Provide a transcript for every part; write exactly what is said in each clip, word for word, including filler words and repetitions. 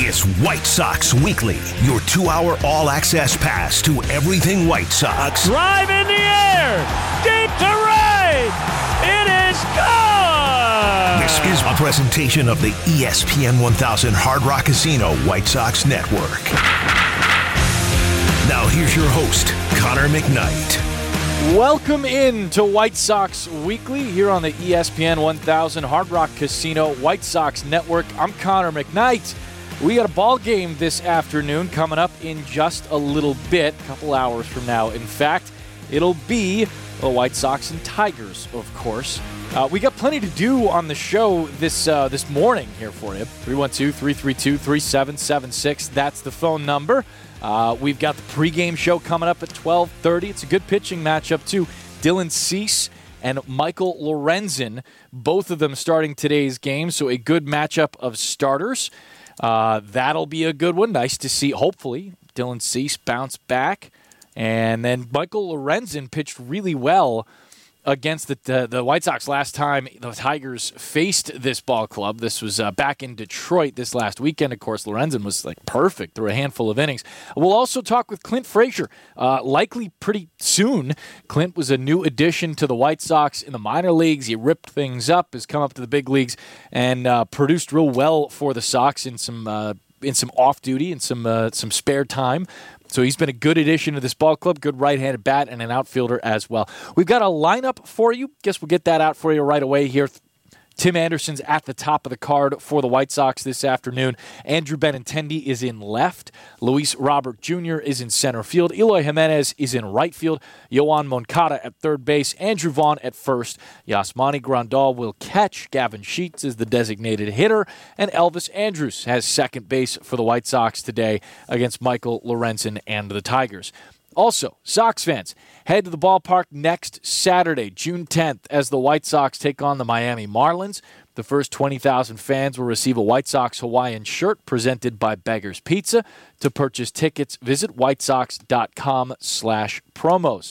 It's White Sox Weekly, your two-hour all-access pass to everything White Sox. Drive in the air, deep to right, it is gone! This is a presentation of the E S P N one thousand Hard Rock Casino White Sox Network. Now here's your host, Connor McKnight. Welcome in to White Sox Weekly here on the E S P N one thousand Hard Rock Casino White Sox Network. I'm Connor McKnight. We got a ball game this afternoon coming up in just a little bit, a couple hours from now. In fact, it'll be the White Sox and Tigers, of course. Uh, we got plenty to do on the show this uh, this morning here for you. three one two, three three two, three seven seven six. That's the phone number. Uh, we've got the pregame show coming up at twelve thirty. It's a good pitching matchup, too. Dylan Cease and Michael Lorenzen, both of them starting today's game, so a good matchup of starters. Uh, that'll be a good one. Nice to see, hopefully, Dylan Cease bounce back. And then Michael Lorenzen pitched really well against the, the the White Sox last time the Tigers faced this ball club. This was uh, back in Detroit this last weekend. Of course, Lorenzen was like perfect through a handful of innings. We'll also talk with Clint Frazier, uh, likely pretty soon. Clint was a new addition to the White Sox in the minor leagues. He ripped things up, has come up to the big leagues, and uh, produced real well for the Sox in some uh, in some off duty and some uh, some spare time. So he's been a good addition to this ball club, good right-handed bat, and an outfielder as well. We've got a lineup for you. Guess we'll get that out for you right away here. Tim Anderson's at the top of the card for the White Sox this afternoon. Andrew Benintendi is in left. Luis Robert Junior is in center field. Eloy Jimenez is in right field. Yoan Moncada at third base. Andrew Vaughn at first. Yasmani Grandal will catch. Gavin Sheets is the designated hitter. And Elvis Andrus has second base for the White Sox today against Michael Lorenzen and the Tigers. Also, Sox fans, head to the ballpark next Saturday, June tenth, as the White Sox take on the Miami Marlins. The first twenty thousand fans will receive a White Sox Hawaiian shirt presented by Beggar's Pizza. To purchase tickets, visit whitesox.com slash promos.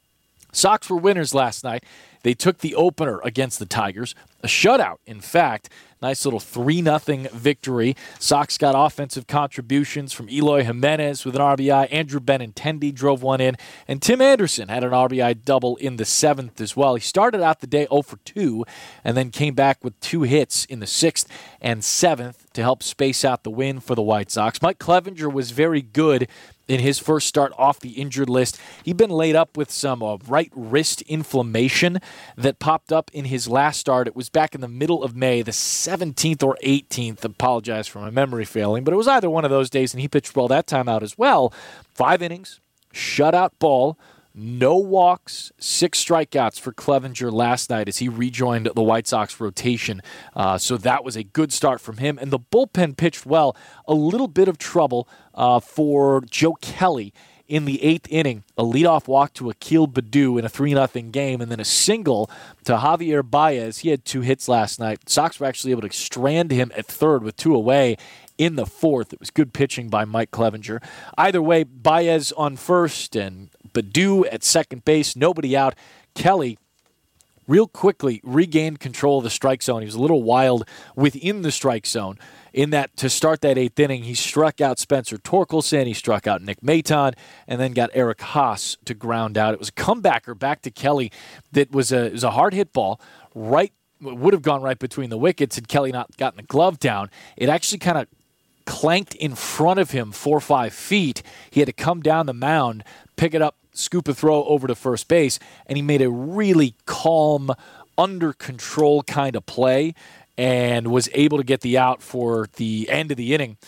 Sox were winners last night. They took the opener against the Tigers. A shutout, in fact. Nice little three nothing victory. Sox got offensive contributions from Eloy Jimenez with an R B I. Andrew Benintendi drove one in. And Tim Anderson had an R B I double in the seventh as well. He started out the day oh for two and then came back with two hits in the sixth and seventh to help space out the win for the White Sox. Mike Clevinger was very good in his first start off the injured list. He'd been laid up with some uh, right wrist inflammation that popped up in his last start. It was back in the middle of May, the seventeenth or eighteenth. Apologize for my memory failing, but it was either one of those days, and he pitched well that time out as well. Five innings, shutout ball, no walks, six strikeouts for Clevinger last night as he rejoined the White Sox rotation. Uh, so that was a good start from him. And the bullpen pitched well. A little bit of trouble uh, for Joe Kelly in the eighth inning. A leadoff walk to Akil Baddoo in a three nothing game, and then a single to Javier Baez. He had two hits last night. Sox were actually able to strand him at third with two away in the fourth. It was good pitching by Mike Clevinger. Either way, Baez on first and Baddoo at second base, nobody out. Kelly real quickly regained control of the strike zone. He was a little wild within the strike zone. In that, to start that eighth inning, he struck out Spencer Torkelson, he struck out Nick Maton, and then got Eric Haas to ground out. It was a comebacker back to Kelly that was a, it was a hard hit ball, right, would have gone right between the wickets had Kelly not gotten the glove down. It actually kind of clanked in front of him four or five feet. He had to come down the mound, pick it up, scoop a throw over to first base, and he made a really calm, under control kind of play and was able to get the out for the end of the inning.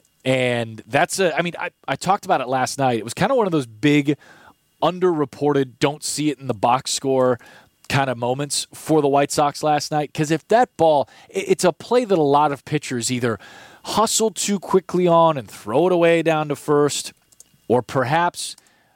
And that's a, I mean, I, I talked about it last night. It was kind of one of those big, underreported, don't see it in the box score kind of moments for the White Sox last night. Because if that ball, it's a play that a lot of pitchers either hustle too quickly on and throw it away down to first, or perhaps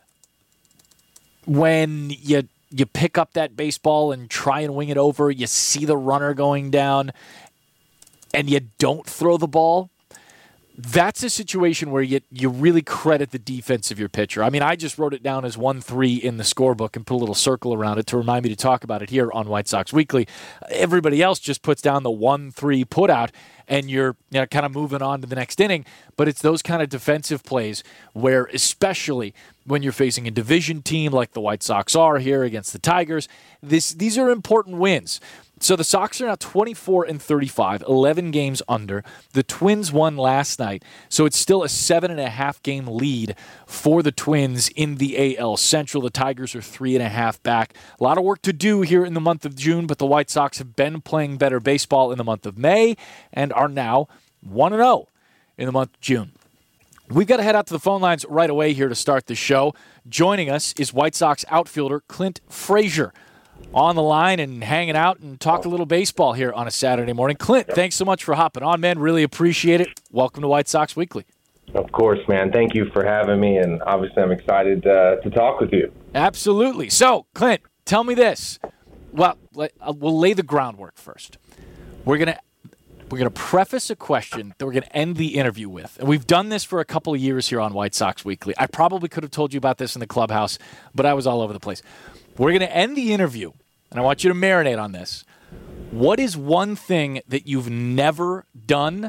when you you pick up that baseball and try and wing it over, you see the runner going down, and you don't throw the ball. That's a situation where you you really credit the defense of your pitcher. I mean, I just wrote it down as one three in the scorebook and put a little circle around it to remind me to talk about it here on White Sox Weekly. Everybody else just puts down the one three put out, and you're you know, kind of moving on to the next inning. But it's those kind of defensive plays where, especially when you're facing a division team like the White Sox are here against the Tigers, this these are important wins. So the Sox are now twenty-four and thirty-five, eleven games under. The Twins won last night, so it's still a seven and a half game lead for the Twins in the A L Central. The Tigers are three and a half back. A lot of work to do here in the month of June, but the White Sox have been playing better baseball in the month of May and are now one and oh in the month of June. We've got to head out to the phone lines right away here to start the show. Joining us is White Sox outfielder Clint Frazier. On the line and hanging out and talk a little baseball here on a Saturday morning. Clint, thanks so much for hopping on, man. Really appreciate it. Welcome to White Sox Weekly. Of course, man. Thank you for having me, and obviously I'm excited uh, to talk with you. Absolutely. So, Clint, tell me this. Well, let, uh, we'll lay the groundwork first. We're going to we're gonna preface a question that we're going to end the interview with. And we've done this for a couple of years here on White Sox Weekly. I probably could have told you about this in the clubhouse, but I was all over the place. We're going to end the interview, and I want you to marinate on this. What is one thing that you've never done,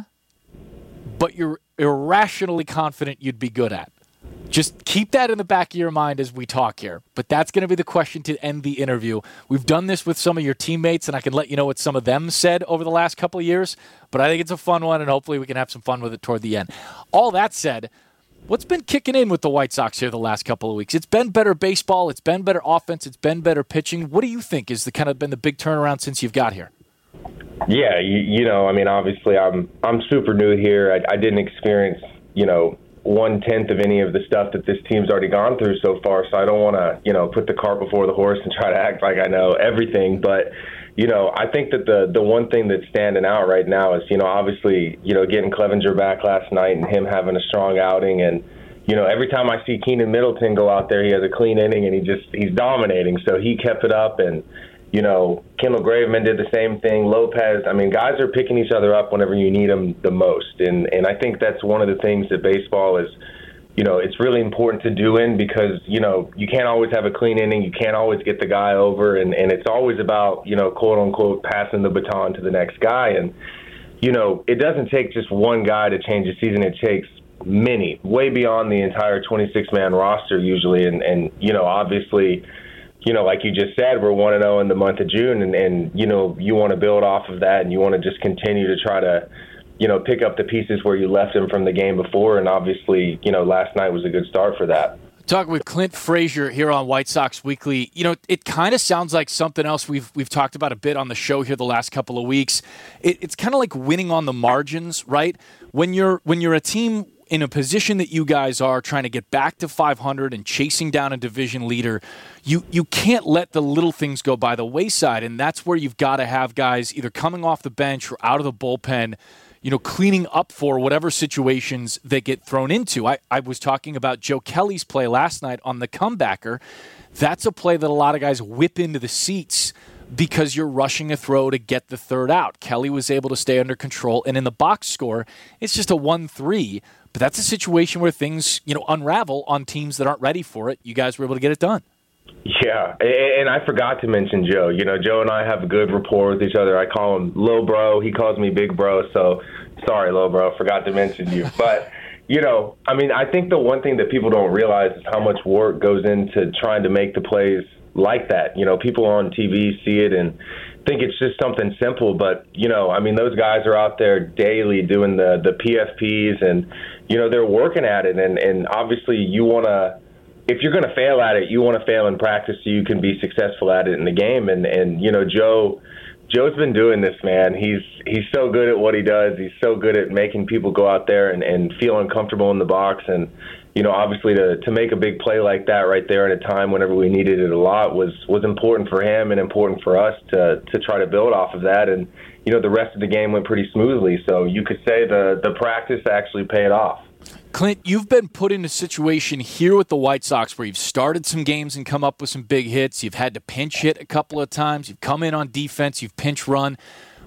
but you're irrationally confident you'd be good at? Just keep that in the back of your mind as we talk here. But that's going to be the question to end the interview. We've done this with some of your teammates, and I can let you know what some of them said over the last couple of years. But I think it's a fun one, and hopefully we can have some fun with it toward the end. All that said, what's been kicking in with the White Sox here the last couple of weeks? It's been better baseball. It's been better offense. It's been better pitching. What do you think is the kind of been the big turnaround since you've got here? Yeah, you, you know, I mean, obviously I'm I'm super new here. I, I didn't experience, you know, one-tenth of any of the stuff that this team's already gone through so far, so I don't want to, you know, put the cart before the horse and try to act like I know everything. But, you know, I think that the the one thing that's standing out right now is, you know, obviously, you know, getting Clevenger back last night and him having a strong outing. And, you know, every time I see Keenan Middleton go out there, he has a clean inning and he just he's dominating. So he kept it up. And, you know, Kendall Graveman did the same thing. Lopez, I mean, guys are picking each other up whenever you need them the most. And, and I think that's one of the things that baseball is, you know, it's really important to do in because, you know, you can't always have a clean inning. You can't always get the guy over. And, and it's always about, you know, quote unquote, passing the baton to the next guy. And, you know, it doesn't take just one guy to change a season. It takes many, way beyond the entire twenty-six man roster usually. And, and you know, obviously, you know, like you just said, we're one and oh in the month of June. And, and, you know, you want to build off of that and you want to just continue to try to, you know, pick up the pieces where you left them from the game before. And obviously, you know, last night was a good start for that. Talking with Clint Frazier here on White Sox Weekly. You know, it kind of sounds like something else we've we've talked about a bit on the show here the last couple of weeks. It, it's kind of like winning on the margins, right? When you're when you're a team in a position that you guys are trying to get back to five hundred and chasing down a division leader, you you can't let the little things go by the wayside. And that's where you've got to have guys either coming off the bench or out of the bullpen, you know, cleaning up for whatever situations they get thrown into. I, I was talking about Joe Kelly's play last night on the comebacker. That's a play that a lot of guys whip into the seats because you're rushing a throw to get the third out. Kelly was able to stay under control, and in the box score, it's just a one three, but that's a situation where things, you know, unravel on teams that aren't ready for it. You guys were able to get it done. Yeah, and I forgot to mention Joe. You know, Joe and I have a good rapport with each other. I call him Lil Bro. He calls me Big Bro, so sorry, Lil Bro, forgot to mention you. But, you know, I mean, I think the one thing that people don't realize is how much work goes into trying to make the plays like that. You know, people on T V see it and think it's just something simple, but, you know, I mean, those guys are out there daily doing the, the P F Ps and, you know, they're working at it. And, and obviously you want to, if you're going to fail at it, you want to fail in practice so you can be successful at it in the game. And, and you know, Joe, Joe's been doing this, man. He's he's so good at what he does. He's so good at making people go out there and, and feel uncomfortable in the box. And, you know, obviously to, to make a big play like that right there at a time whenever we needed it a lot was, was important for him and important for us to, to try to build off of that. And, you know, the rest of the game went pretty smoothly. So you could say the, the practice actually paid off. Clint, you've been put in a situation here with the White Sox where you've started some games and come up with some big hits. You've had to pinch hit a couple of times. You've come in on defense. You've pinch run.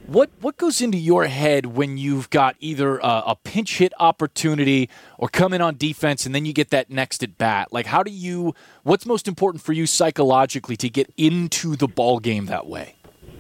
What what goes into your head when you've got either a, a pinch hit opportunity or come in on defense and then you get that next at bat? Like, how do you? What's most important for you psychologically to get into the ball game that way?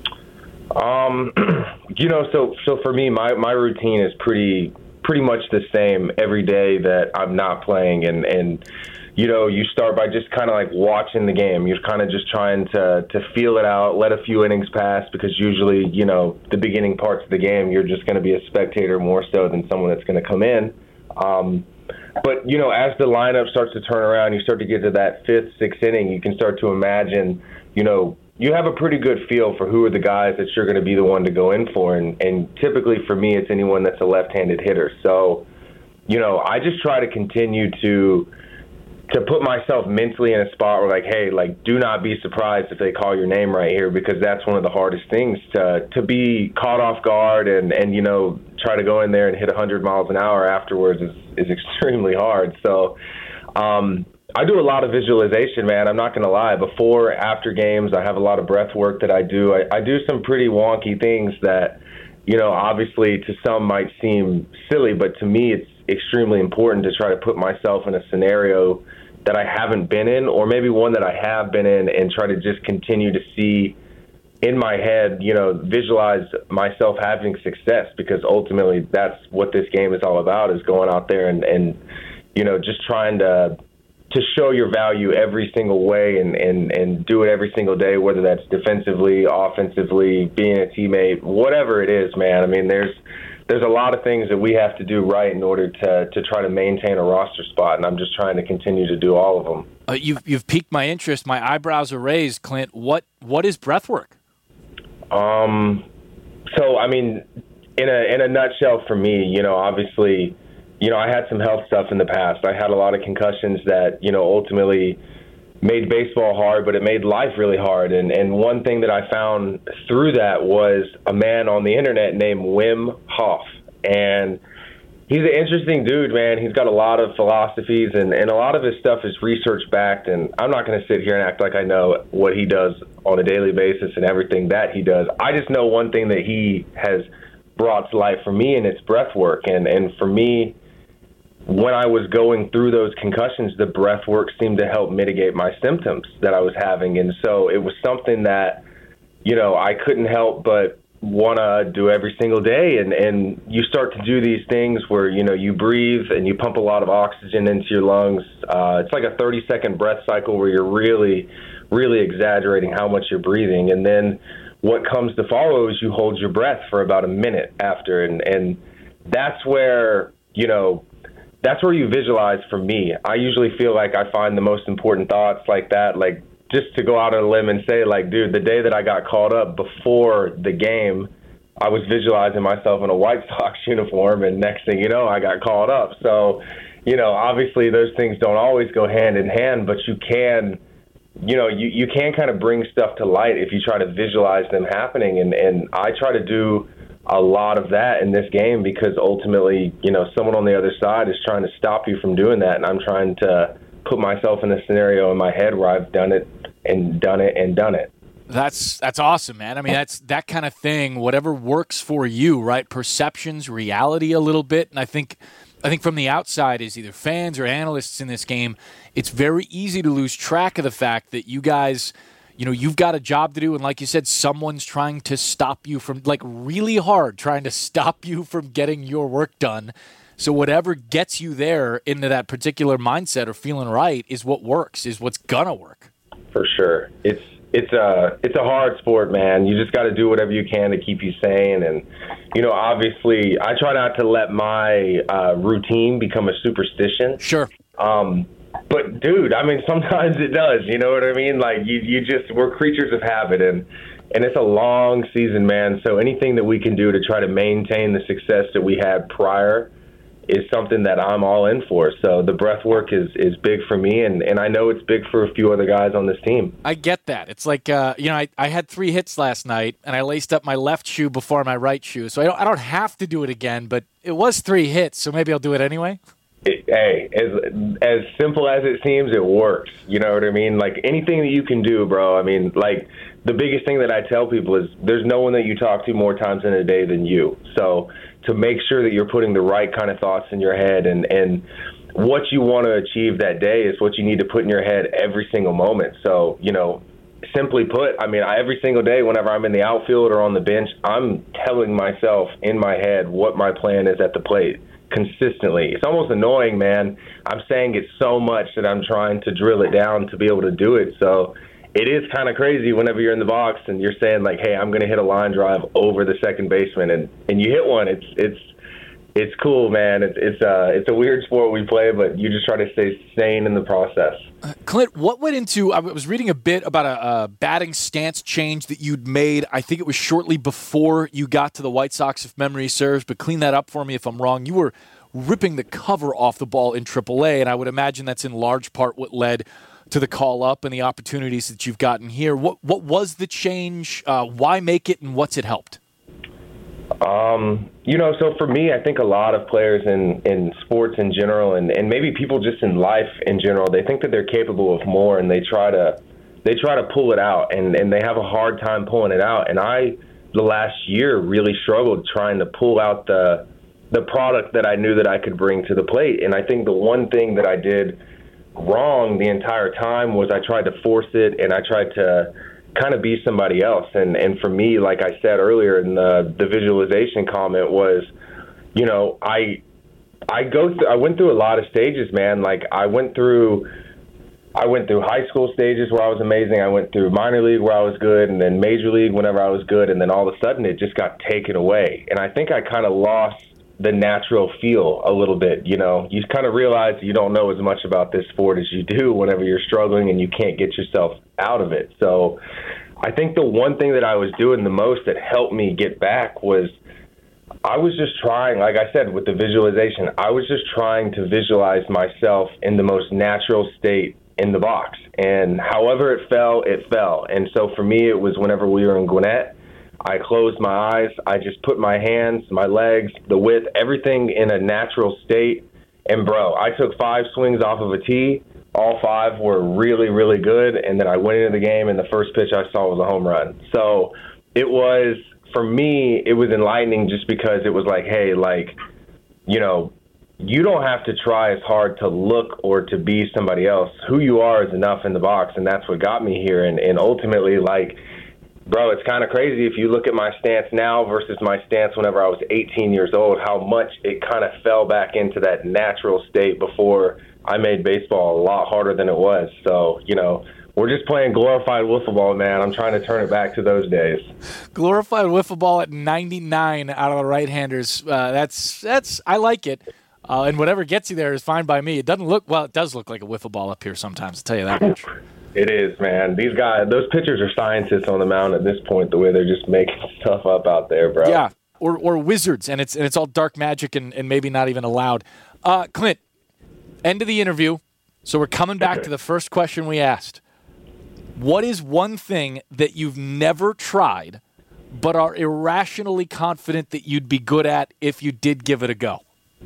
Um, you know, so so for me, my, my routine is pretty pretty much the same every day that I'm not playing, and and. You know, you start by just kind of like watching the game. You're kind of just trying to to feel it out, let a few innings pass, because usually, you know, the beginning parts of the game, you're just going to be a spectator more so than someone that's going to come in. Um, but, you know, as the lineup starts to turn around, you start to get to that fifth, sixth inning, you can start to imagine, you know, you have a pretty good feel for who are the guys that you're going to be the one to go in for. And, and typically for me, it's anyone that's a left-handed hitter. So, you know, I just try to continue to to put myself mentally in a spot where, like, hey, like, do not be surprised if they call your name right here, because that's one of the hardest things, to to be caught off guard and, and you know, try to go in there and hit one hundred miles an hour afterwards is, is extremely hard. So um, I do a lot of visualization, man. I'm not going to lie. Before, after games, I have a lot of breath work that I do. I, I do some pretty wonky things that, you know, obviously to some might seem silly, but to me it's extremely important to try to put myself in a scenario that I haven't been in, or maybe one that I have been in, and try to just continue to see in my head, you know, visualize myself having success, because ultimately that's what this game is all about, is going out there and, and you know, just trying to to show your value every single way and, and, and do it every single day, whether that's defensively, offensively, being a teammate, whatever it is, man. I mean, there's There's a lot of things that we have to do right in order to to try to maintain a roster spot, and I'm just trying to continue to do all of them. Uh, you've you've piqued my interest. My eyebrows are raised, Clint. What what is breath work? Um, so I mean, in a in a nutshell, for me, you know, obviously, you know, I had some health stuff in the past. I had a lot of concussions that, you know, ultimately made baseball hard, but it made life really hard. And and one thing that I found through that was a man on the internet named Wim Hof. And he's an interesting dude, man. He's got a lot of philosophies, and, and a lot of his stuff is research-backed. And I'm not going to sit here and act like I know what he does on a daily basis and everything that he does. I just know one thing that he has brought to life for me, and it's breath work. And, and for me, when I was going through those concussions, the breath work seemed to help mitigate my symptoms that I was having. And so it was something that, you know, I couldn't help but want to do every single day. And, and you start to do these things where, you know, you breathe and you pump a lot of oxygen into your lungs. Uh, it's like a thirty second breath cycle where you're really, really exaggerating how much you're breathing. And then what comes to follow is you hold your breath for about a minute after. And, and that's where, you know, that's where you visualize for me. I usually feel like I find the most important thoughts like that, like just to go out on a limb and say, like, dude, the day that I got called up before the game, I was visualizing myself in a White Sox uniform, and next thing you know, I got called up. So, you know, obviously those things don't always go hand in hand, but you can, you know, you, you can kind of bring stuff to light if you try to visualize them happening. And, and I try to do a lot of that in this game, because ultimately, you know, someone on the other side is trying to stop you from doing that, and I'm trying to put myself in a scenario in my head where I've done it and done it and done it. That's that's awesome, man. I mean, that's that kind of thing, whatever works for you, right? Perceptions, reality a little bit. And I think I think from the outside, as either fans or analysts in this game, it's very easy to lose track of the fact that you guys, you know, you've got a job to do, and like you said, someone's trying to stop you from, like, really hard, trying to stop you from getting your work done. So whatever gets you there into that particular mindset or feeling right is what works, is what's gonna work. For sure. It's it's a it's a hard sport, man. You just got to do whatever you can to keep you sane. And, you know, obviously, I try not to let my uh, routine become a superstition. Sure. Um, But, dude, I mean, sometimes it does. You know what I mean? Like, you, you just, we're creatures of habit, and, and it's a long season, man. So anything that we can do to try to maintain the success that we had prior is something that I'm all in for. So the breath work is, is big for me, and, and I know it's big for a few other guys on this team. I get that. It's like, uh, you know, I, I had three hits last night, and I laced up my left shoe before my right shoe. So I don't, I don't have to do it again, but it was three hits, so maybe I'll do it anyway. it, hey, as as simple as it seems, it works. You know what I mean? Like anything that you can do, bro. I mean, like the biggest thing that I tell people is there's no one that you talk to more times in a day than you. So to make sure that you're putting the right kind of thoughts in your head and, and what you want to achieve that day is what you need to put in your head every single moment. So, you know, simply put, I mean, I, every single day whenever I'm in the outfield or on the bench, I'm telling myself in my head what my plan is at the plate consistently. It's almost annoying, man. I'm saying it so much that I'm trying to drill it down to be able to do it. So it is kind of crazy whenever you're in the box and you're saying like, hey, I'm going to hit a line drive over the second baseman, and, and you hit one. It's it's it's cool, man. It's it's uh it's a weird sport we play, but you just try to stay sane in the process. Uh, Clint, what went into? I was reading a bit about a, a batting stance change that you'd made. I think it was shortly before you got to the White Sox, if memory serves. But clean that up for me if I'm wrong. You were ripping the cover off the ball in triple A, and I would imagine that's in large part what led to the call up and the opportunities that you've gotten here. What what was the change? Uh, why make it, and what's it helped? Um, you know, so for me, I think a lot of players in, in sports in general, and, and maybe people just in life in general, they think that they're capable of more, and they try to they try to pull it out, and, and they have a hard time pulling it out. And I, the last year, really struggled trying to pull out the the product that I knew that I could bring to the plate. And I think the one thing that I did wrong the entire time was I tried to force it, and I tried to kind of be somebody else. And and for me, like I said earlier in the the visualization comment, was, you know, I I go th- I went through a lot of stages, man. Like I went through I went through high school stages where I was amazing. I went through minor league where I was good, and then major league whenever I was good, and then all of a sudden it just got taken away. And I think I kind of lost the natural feel a little bit. You know, you kind of realize you don't know as much about this sport as you do whenever you're struggling and you can't get yourself out of it. So I think the one thing that I was doing the most that helped me get back was I was just trying, like I said, with the visualization, I was just trying to visualize myself in the most natural state in the box. And however it fell, it fell. And so for me, it was whenever we were in Gwinnett, I closed my eyes, I just put my hands, my legs, the width, everything in a natural state. And, bro, I took five swings off of a tee. All five were really, really good. And then I went into the game, and the first pitch I saw was a home run. So it was, for me, it was enlightening just because it was like, hey, like, you know, you don't have to try as hard to look or to be somebody else. Who you are is enough in the box, and that's what got me here. And, and ultimately, like, bro, it's kind of crazy if you look at my stance now versus my stance whenever I was eighteen years old, how much it kind of fell back into that natural state before I made baseball a lot harder than it was. So, you know, we're just playing glorified wiffle ball, man. I'm trying to turn it back to those days. Glorified wiffle ball at ninety-nine out of the right-handers. Uh, that's, that's I like it. Uh, and whatever gets you there is fine by me. It doesn't look, well, it does look like a wiffle ball up here sometimes, I'll tell you that much. It is, man. These guys, those pitchers are scientists on the mound at this point, the way they're just making stuff up out there, bro. Yeah, or or wizards, and it's and it's all dark magic and, and maybe not even allowed. Uh, Clint, end of the interview, so we're coming back to the first question we asked. What is one thing that you've never tried but are irrationally confident that you'd be good at if you did give it a go?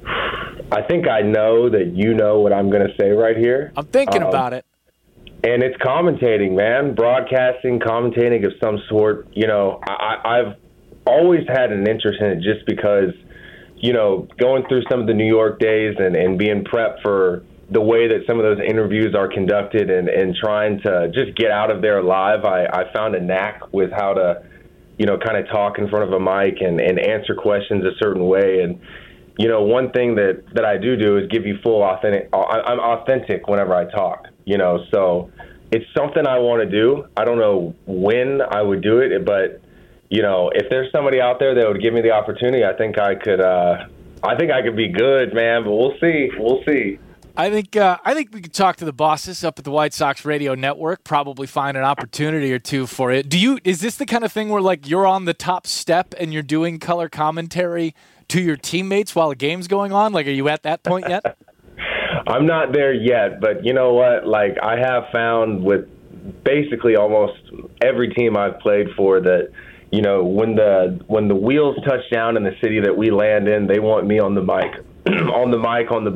I think I know that you know what I'm going to say right here. I'm thinking um, about it. And it's commentating, man, broadcasting, commentating of some sort. You know, I, I've always had an interest in it just because, you know, going through some of the New York days and, and being prepped for the way that some of those interviews are conducted and, and trying to just get out of there alive, I, I found a knack with how to, you know, kind of talk in front of a mic and, and answer questions a certain way. And, you know, one thing that, that I do do is give you full authentic. I'm authentic whenever I talk, you know, so it's something I want to do. I don't know when I would do it, but, you know, if there's somebody out there that would give me the opportunity, I think I could, uh, I think I could be good, man, but we'll see. We'll see. I think uh, I think we could talk to the bosses up at the White Sox Radio Network, probably find an opportunity or two for it. Do you? Is this the kind of thing where, like, you're on the top step and you're doing color commentary to your teammates while the game's going on? Like, are you at that point yet? I'm not there yet, but you know what? Like, I have found with basically almost every team I've played for that, you know, when the when the wheels touch down in the city that we land in, they want me on the mic, on the mic, on the bus,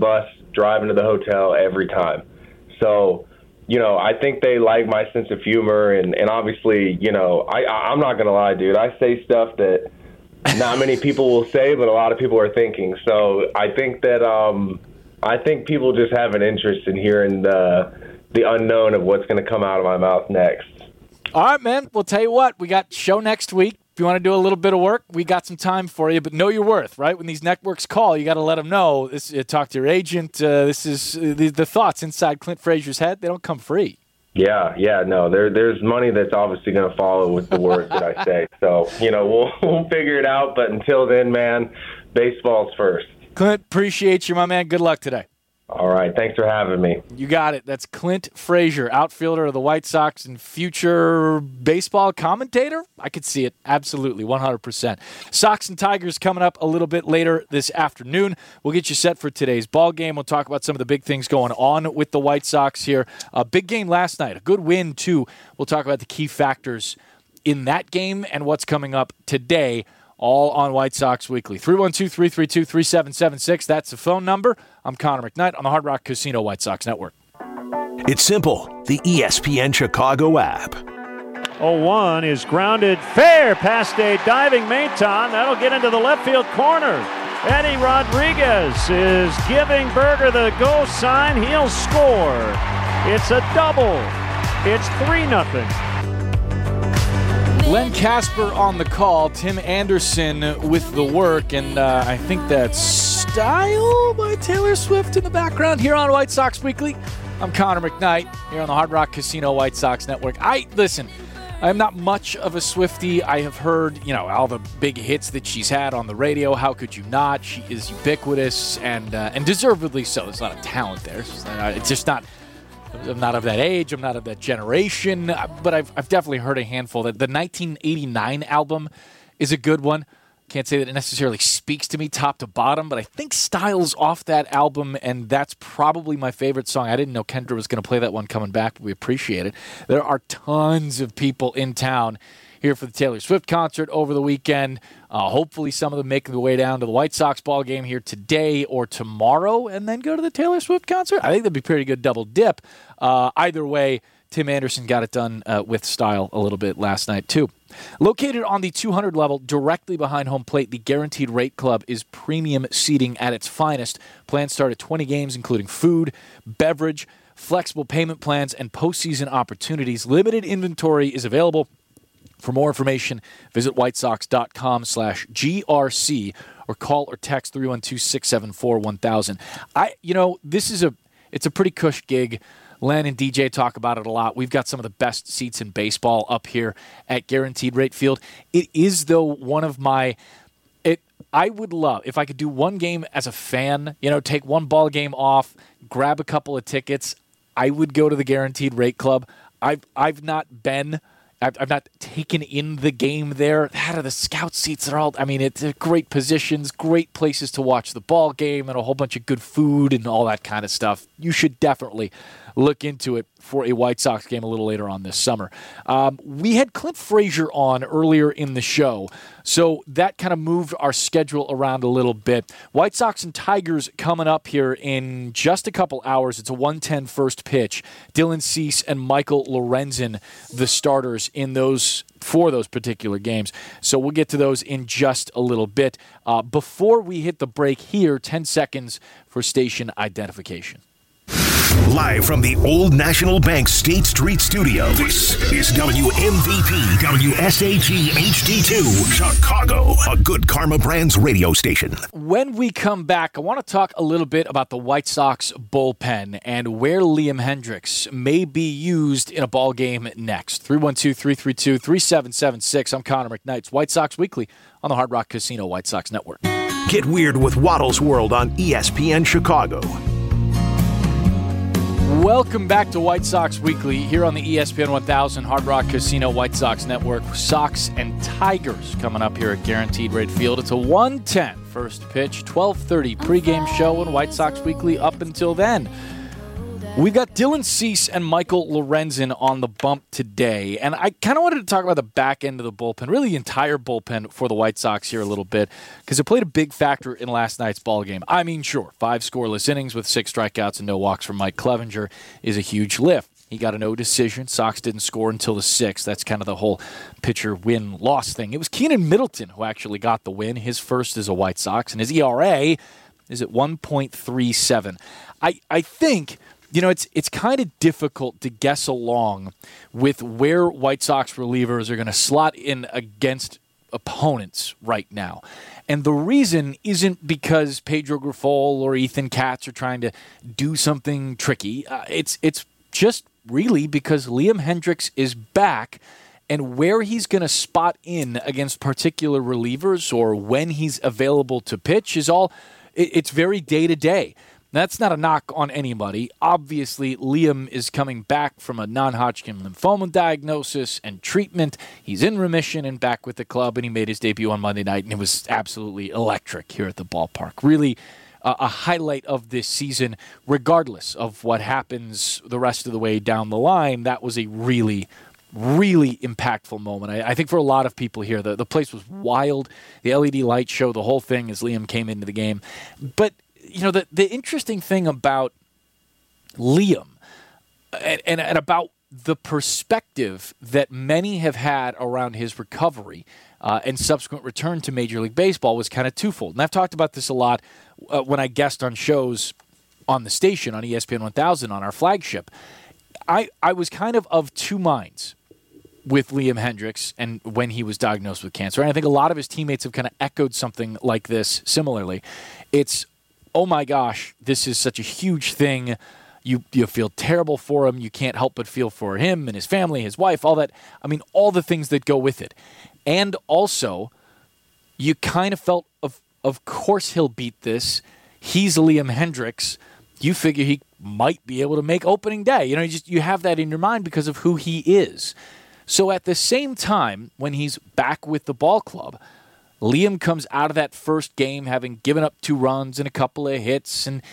driving to the hotel every time. So, you know, I think they like my sense of humor, and, and obviously, you know, I, I'm not going to lie, dude. I say stuff that not many people will say, but a lot of people are thinking. So I think that um, I think people just have an interest in hearing the, the unknown of what's going to come out of my mouth next. All right, man. We'll tell you what. We got show next week. If you want to do a little bit of work, we got some time for you, but know your worth, right? When these networks call, you got to let them know. This, uh, talk to your agent. Uh, this is uh, the, the thoughts inside Clint Frazier's head. They don't come free. Yeah, yeah, no, there, there's money that's obviously going to follow with the words that I say. So, you know, we'll, we'll figure it out. But until then, man, baseball's first. Clint, appreciate you, my man. Good luck today. All right. Thanks for having me. You got it. That's Clint Frazier, outfielder of the White Sox and future baseball commentator. I could see it. Absolutely. one hundred percent. Sox and Tigers coming up a little bit later this afternoon. We'll get you set for today's ball game. We'll talk about some of the big things going on with the White Sox here. A big game last night. A good win, too. We'll talk about the key factors in that game and what's coming up today, all on White Sox Weekly. three one two, three three two, three seven seven six. That's the phone number. I'm Connor McKnight on the Hard Rock Casino White Sox Network. It's simple. The E S P N Chicago app. oh one is grounded fair past a diving Maton. That'll get into the left field corner. Eddie Rodriguez is giving Berger the go sign. He'll score. It's a double. It's three nothing. Len Casper on the call, Tim Anderson with the work, and uh, I think that's Style by Taylor Swift in the background here on White Sox Weekly. I'm Connor McKnight here on the Hard Rock Casino White Sox Network. I listen, I'm not much of a Swiftie. I have heard, you know, all the big hits that she's had on the radio. How could you not? She is ubiquitous and uh, and deservedly so. There's a lot of talent there. It's just, uh, it's just not. I'm not of that age. I'm not of that generation. But I've I've definitely heard a handful. That the nineteen eighty-nine album is a good one. Can't say that it necessarily speaks to me top to bottom, but I think Styles off that album, and that's probably my favorite song. I didn't know Kendra was going to play that one coming back, but we appreciate it. There are tons of people in town here for the Taylor Swift concert over the weekend. Uh, hopefully some of them making their way down to the White Sox ball game here today or tomorrow and then go to the Taylor Swift concert. I think that'd be a pretty good double dip. Uh, either way, Tim Anderson got it done uh, with style a little bit last night too. Located on the two hundred level directly behind home plate, the Guaranteed Rate Club is premium seating at its finest. Plans start at twenty games, including food, beverage, flexible payment plans, and postseason opportunities. Limited inventory is available. For more information, visit whitesox.com slash GRC or call or text three one two, six seven four, one thousand. I, you know, this is a, it's a pretty cush gig. Len and D J talk about it a lot. We've got some of the best seats in baseball up here at Guaranteed Rate Field. It is, though, one of my, it. I would love, if I could do one game as a fan, you know, take one ball game off, grab a couple of tickets, I would go to the Guaranteed Rate Club. I've, I've not been... I've, I've not taken in the game there. That are the scout seats that are all, I mean, it's great positions, great places to watch the ball game, and a whole bunch of good food and all that kind of stuff. You should definitely look into it for a White Sox game a little later on this summer. Um, we had Clint Frazier on earlier in the show, so that kind of moved our schedule around a little bit. White Sox and Tigers coming up here in just a couple hours. It's a one ten first pitch. Dylan Cease and Michael Lorenzen, the starters in those for those particular games. So we'll get to those in just a little bit. Uh, before we hit the break here, ten seconds for station identification. Live from the Old National Bank State Street Studio, this is W M V P W S A G H D two, Chicago, a Good Karma Brands radio station. When we come back, I want to talk a little bit about the White Sox bullpen and where Liam Hendriks may be used in a ball game next. three one two, three three two, three seven seven six. I'm Connor McKnight. It's White Sox Weekly on the Hard Rock Casino White Sox Network. Get weird with Waddle's World on E S P N Chicago. Welcome back to White Sox Weekly here on the E S P N one thousand Hard Rock Casino White Sox Network. Sox and Tigers coming up here at Guaranteed Rate Field. It's a one ten first pitch, twelve thirty pregame show and White Sox Weekly up until then. We've got Dylan Cease and Michael Lorenzen on the bump today, and I kind of wanted to talk about the back end of the bullpen, really the entire bullpen for the White Sox here a little bit, because it played a big factor in last night's ball game. I mean, sure, five scoreless innings with six strikeouts and no walks from Mike Clevinger is a huge lift. He got a no decision. Sox didn't score until the sixth. That's kind of the whole pitcher win-loss thing. It was Keenan Middleton who actually got the win, his first as a White Sox, and his E R A is at one point three seven. I, I think... You know, it's it's kind of difficult to guess along with where White Sox relievers are going to slot in against opponents right now. And the reason isn't because Pedro Grifol or Ethan Katz are trying to do something tricky. Uh, it's it's just really because Liam Hendriks is back, and where he's going to spot in against particular relievers or when he's available to pitch is all, it, it's very day-to-day. That's not a knock on anybody. Obviously, Liam is coming back from a non-Hodgkin lymphoma diagnosis and treatment. He's in remission and back with the club, and he made his debut on Monday night, and it was absolutely electric here at the ballpark. Really uh, a highlight of this season, regardless of what happens the rest of the way down the line. That was a really, really impactful moment. I, I think for a lot of people here, the, the place was wild. The L E D light show, the whole thing as Liam came into the game. But you know, the, the interesting thing about Liam and, and, and about the perspective that many have had around his recovery uh, and subsequent return to Major League Baseball was kind of twofold. And I've talked about this a lot uh, when I guest on shows on the station, on E S P N one thousand, on our flagship. I, I was kind of of two minds with Liam Hendriks and when he was diagnosed with cancer. And I think a lot of his teammates have kind of echoed something like this similarly. It's, oh my gosh, this is such a huge thing. You you feel terrible for him. You can't help but feel for him and his family, his wife, all that. I mean, all the things that go with it. And also, you kind of felt, of of course he'll beat this. He's Liam Hendriks. You figure he might be able to make opening day. You know, you just you have that in your mind because of who he is. So at the same time, when he's back with the ball club, Liam comes out of that first game having given up two runs and a couple of hits, and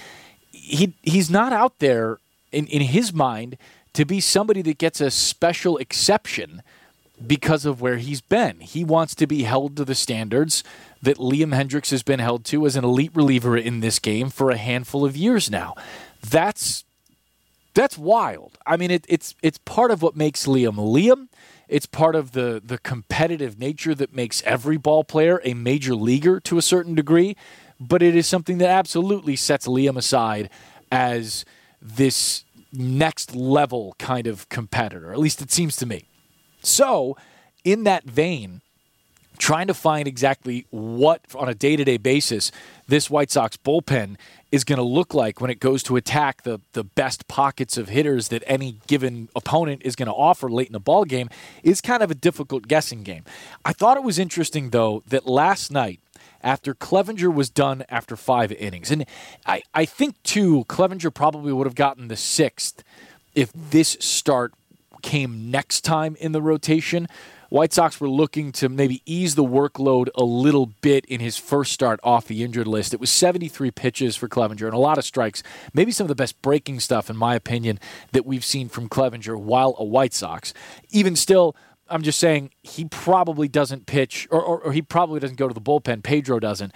he he's not out there in, in his mind to be somebody that gets a special exception because of where he's been. He wants to be held to the standards that Liam Hendriks has been held to as an elite reliever in this game for a handful of years now. That's that's wild. I mean, it, it's it's part of what makes Liam Liam. It's part of the, the competitive nature that makes every ball player a major leaguer to a certain degree, but it is something that absolutely sets Liam aside as this next level kind of competitor. At least it seems to me. So, in that vein, trying to find exactly what, on a day-to-day basis, this White Sox bullpen is going to look like when it goes to attack the, the best pockets of hitters that any given opponent is going to offer late in the ball game is kind of a difficult guessing game. I thought it was interesting, though, that last night, after Clevinger was done after five innings, and I, I think, too, Clevinger probably would have gotten the sixth if this start came next time in the rotation. White Sox were looking to maybe ease the workload a little bit in his first start off the injured list. It was seventy-three pitches for Clevinger and a lot of strikes. Maybe some of the best breaking stuff, in my opinion, that we've seen from Clevinger while a White Sox. Even still, I'm just saying he probably doesn't pitch, or, or, or he probably doesn't go to the bullpen. Pedro doesn't.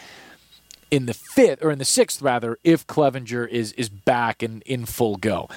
In the fifth, or in the sixth, rather, if Clevinger is, is back and in full go.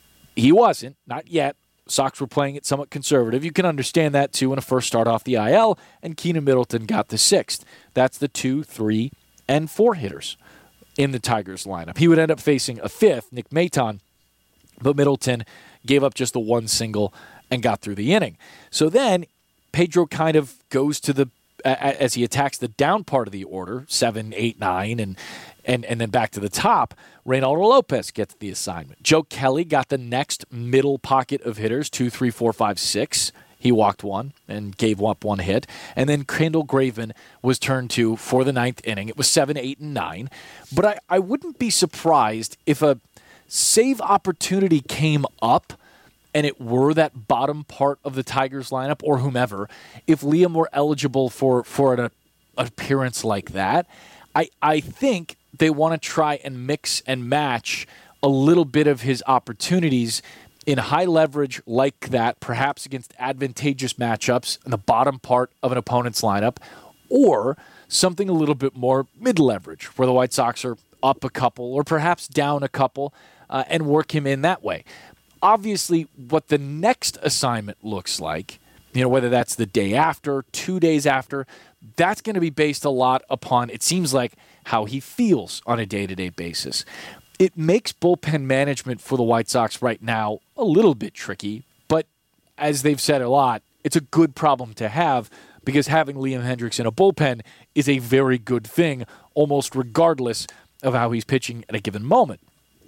He wasn't, not yet. Sox were playing it somewhat conservative. You can understand that, too, in a first start off the I L, and Keenan Middleton got the sixth. That's the two, three, and four hitters in the Tigers lineup. He would end up facing a fifth, Nick Maton, but Middleton gave up just the one single and got through the inning. So then Pedro kind of goes to the, uh, as he attacks the down part of the order, seven, eight, nine, and And and then back to the top, Reynaldo Lopez gets the assignment. Joe Kelly got the next middle pocket of hitters, two, three, four, five, six. He walked one and gave up one hit. And then Kendall Graven was turned to for the ninth inning. It was seven, eight, and nine. But I, I wouldn't be surprised if a save opportunity came up and it were that bottom part of the Tigers lineup or whomever, if Liam were eligible for, for an, an appearance like that. I, I think they want to try and mix and match a little bit of his opportunities in high leverage like that, perhaps against advantageous matchups in the bottom part of an opponent's lineup, or something a little bit more mid-leverage, where the White Sox are up a couple or perhaps down a couple, uh, and work him in that way. Obviously, what the next assignment looks like, you know, whether that's the day after, two days after, that's going to be based a lot upon, it seems like, how he feels on a day-to-day basis. It makes bullpen management for the White Sox right now a little bit tricky, but as they've said a lot, it's a good problem to have because having Liam Hendriks in a bullpen is a very good thing, almost regardless of how he's pitching at a given moment.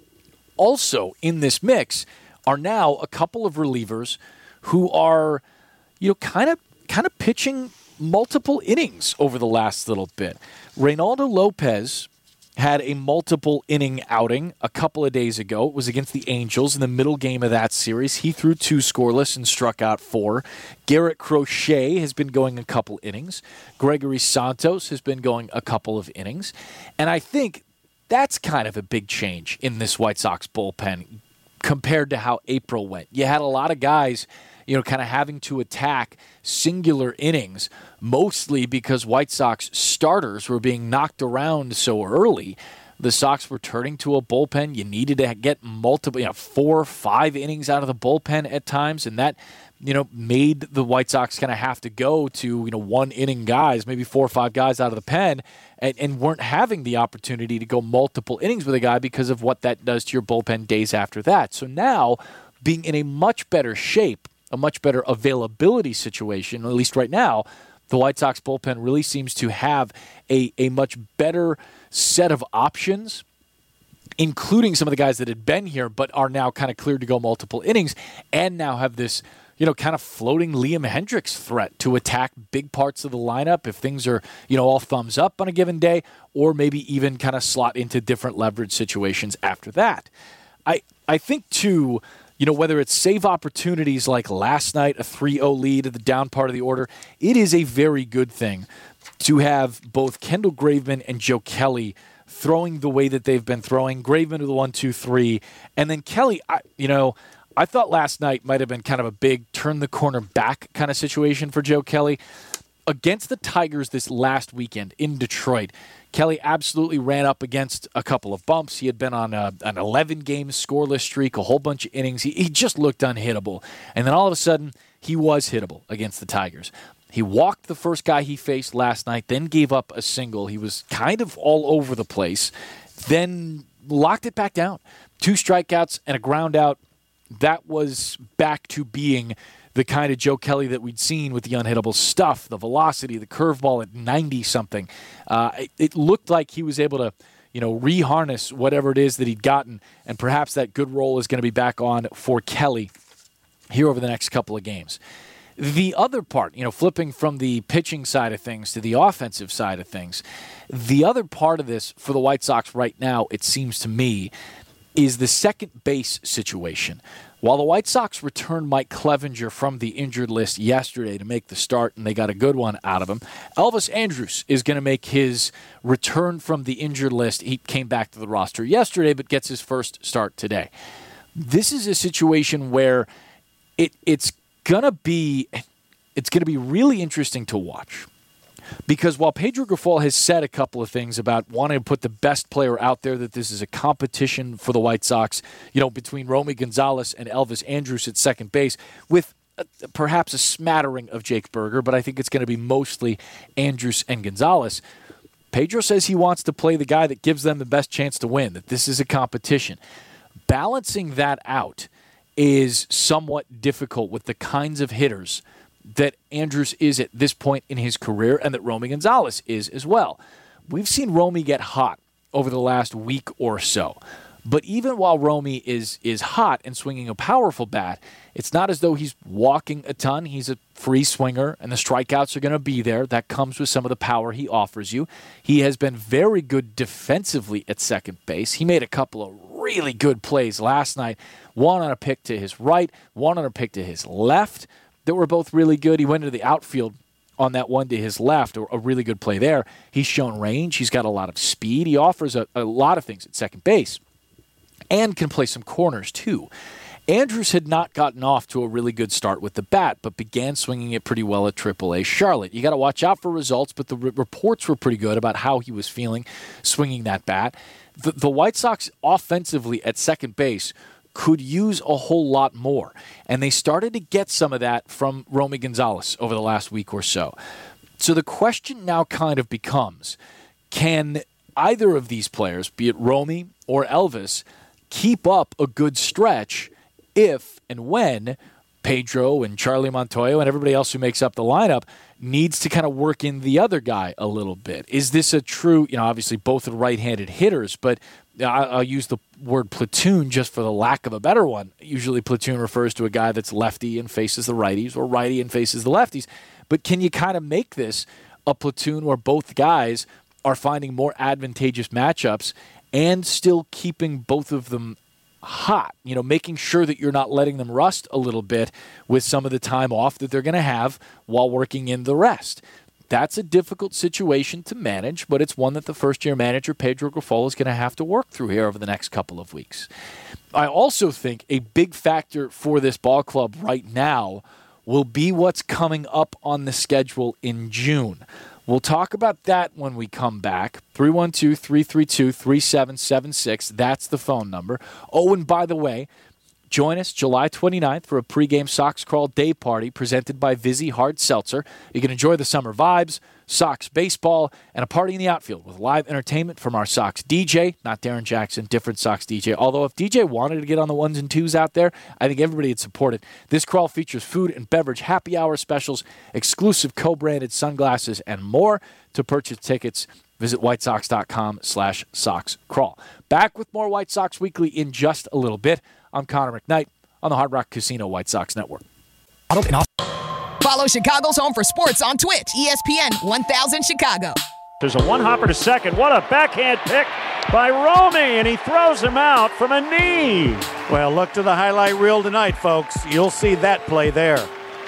Also in this mix are now a couple of relievers who are, you know, kind of kind of pitching multiple innings over the last little bit. Reynaldo Lopez had a multiple inning outing a couple of days ago. It was against the Angels in the middle game of that series. He threw two scoreless and struck out four. Garrett Crochet has been going a couple innings. Gregory Santos has been going a couple of innings. And I think that's kind of a big change in this White Sox bullpen compared to how April went. You had a lot of guys, you know, kind of having to attack singular innings, mostly because White Sox starters were being knocked around so early. The Sox were turning to a bullpen. You needed to get multiple, you know, four or five innings out of the bullpen at times, and that, you know, made the White Sox kind of have to go to, you know, one-inning guys, maybe four or five guys out of the pen, and, and weren't having the opportunity to go multiple innings with a guy because of what that does to your bullpen days after that. So now, being in a much better shape, a much better availability situation, at least right now, the White Sox bullpen really seems to have a, a much better set of options, including some of the guys that had been here but are now kind of cleared to go multiple innings and now have this, you know, kind of floating Liam Hendriks threat to attack big parts of the lineup if things are, you know, all thumbs up on a given day, or maybe even kind of slot into different leverage situations after that. I, I think, too, you know, whether it's save opportunities like last night, a three oh lead at the down part of the order, it is a very good thing to have both Kendall Graveman and Joe Kelly throwing the way that they've been throwing. Graveman with the one, two, three, and then Kelly, I, you know, I thought last night might have been kind of a big turn the corner back kind of situation for Joe Kelly. Against the Tigers this last weekend in Detroit, Kelly absolutely ran up against a couple of bumps. He had been on a, an eleven-game scoreless streak, a whole bunch of innings. He, he just looked unhittable. And then all of a sudden, he was hittable against the Tigers. He walked the first guy he faced last night, then gave up a single. He was kind of all over the place, then locked it back down. Two strikeouts and a ground out. That was back to being the kind of Joe Kelly that we'd seen with the unhittable stuff, the velocity, the curveball at ninety-something. Uh, it, it looked like he was able to, you know, reharness whatever it is that he'd gotten, and perhaps that good roll is going to be back on for Kelly here over the next couple of games. The other part, you know, flipping from the pitching side of things to the offensive side of things, the other part of this for the White Sox right now, it seems to me, is the second base situation. While the White Sox returned Mike Clevinger from the injured list yesterday to make the start, and they got a good one out of him, Elvis Andrus is going to make his return from the injured list. He came back to the roster yesterday, but gets his first start today. This is a situation where it it's gonna be it's gonna be really interesting to watch. Because while Pedro Grifol has said a couple of things about wanting to put the best player out there, that this is a competition for the White Sox, you know, between Romy Gonzalez and Elvis Andrus at second base, with a, perhaps a smattering of Jake Burger, but I think it's going to be mostly Andrus and Gonzalez. Pedro says he wants to play the guy that gives them the best chance to win, that this is a competition. Balancing that out is somewhat difficult with the kinds of hitters that Andrus is at this point in his career and that Romy Gonzalez is as well. We've seen Romy get hot over the last week or so. But even while Romy is is hot and swinging a powerful bat, it's not as though he's walking a ton. He's a free swinger, and the strikeouts are going to be there. That comes with some of the power he offers you. He has been very good defensively at second base. He made a couple of really good plays last night, one on a pick to his right, one on a pick to his left, that were both really good. He went into the outfield on that one to his left, a really good play there. He's shown range. He's got a lot of speed. He offers a, a lot of things at second base. and can play some corners too. Andrus had not gotten off to a really good start with the bat, but began swinging it pretty well at triple A Charlotte. You got to watch out for results, but the re- reports were pretty good about how he was feeling swinging that bat. The, the White Sox offensively at second base could use a whole lot more, and they started to get some of that from Romy Gonzalez over the last week or so. So the question now kind of becomes, can either of these players, be it Romy or Elvis, keep up a good stretch if and when Pedro and Charlie Montoyo and everybody else who makes up the lineup needs to kind of work in the other guy a little bit? Is this a true, you know, obviously both are right-handed hitters, but I'll use the word platoon just for the lack of a better one. Usually platoon refers to a guy that's lefty and faces the righties, or righty and faces the lefties. But can you kind of make this a platoon where both guys are finding more advantageous matchups and still keeping both of them hot, you know, making sure that you're not letting them rust a little bit with some of the time off that they're going to have while working in the rest? That's a difficult situation to manage, but it's one that the first-year manager, Pedro Grifol, is going to have to work through here over the next couple of weeks. I also think a big factor for this ball club right now will be what's coming up on the schedule in June. We'll talk about that when we come back. three one two, three three two, three seven seven six. That's the phone number. Oh, and by the way, join us July twenty-ninth for a pregame Sox Crawl day party presented by Vizzy Hard Seltzer. You can enjoy the summer vibes, Sox baseball, and a party in the outfield with live entertainment from our Sox D J, not Darren Jackson, different Sox D J. Although if D J wanted to get on the ones and twos out there, I think everybody would support it. This crawl features food and beverage happy hour specials, exclusive co-branded sunglasses, and more. To purchase tickets, visit whitesox.com slash Sox Crawl. Back with more White Sox Weekly in just a little bit. I'm Connor McKnight on the Hard Rock Casino White Sox Network. Follow Chicago's Home for Sports on Twitch, E S P N one thousand Chicago. There's a one-hopper to second. What a backhand pick by Romy, and he throws him out from a knee. Well, look to the highlight reel tonight, folks. You'll see that play there.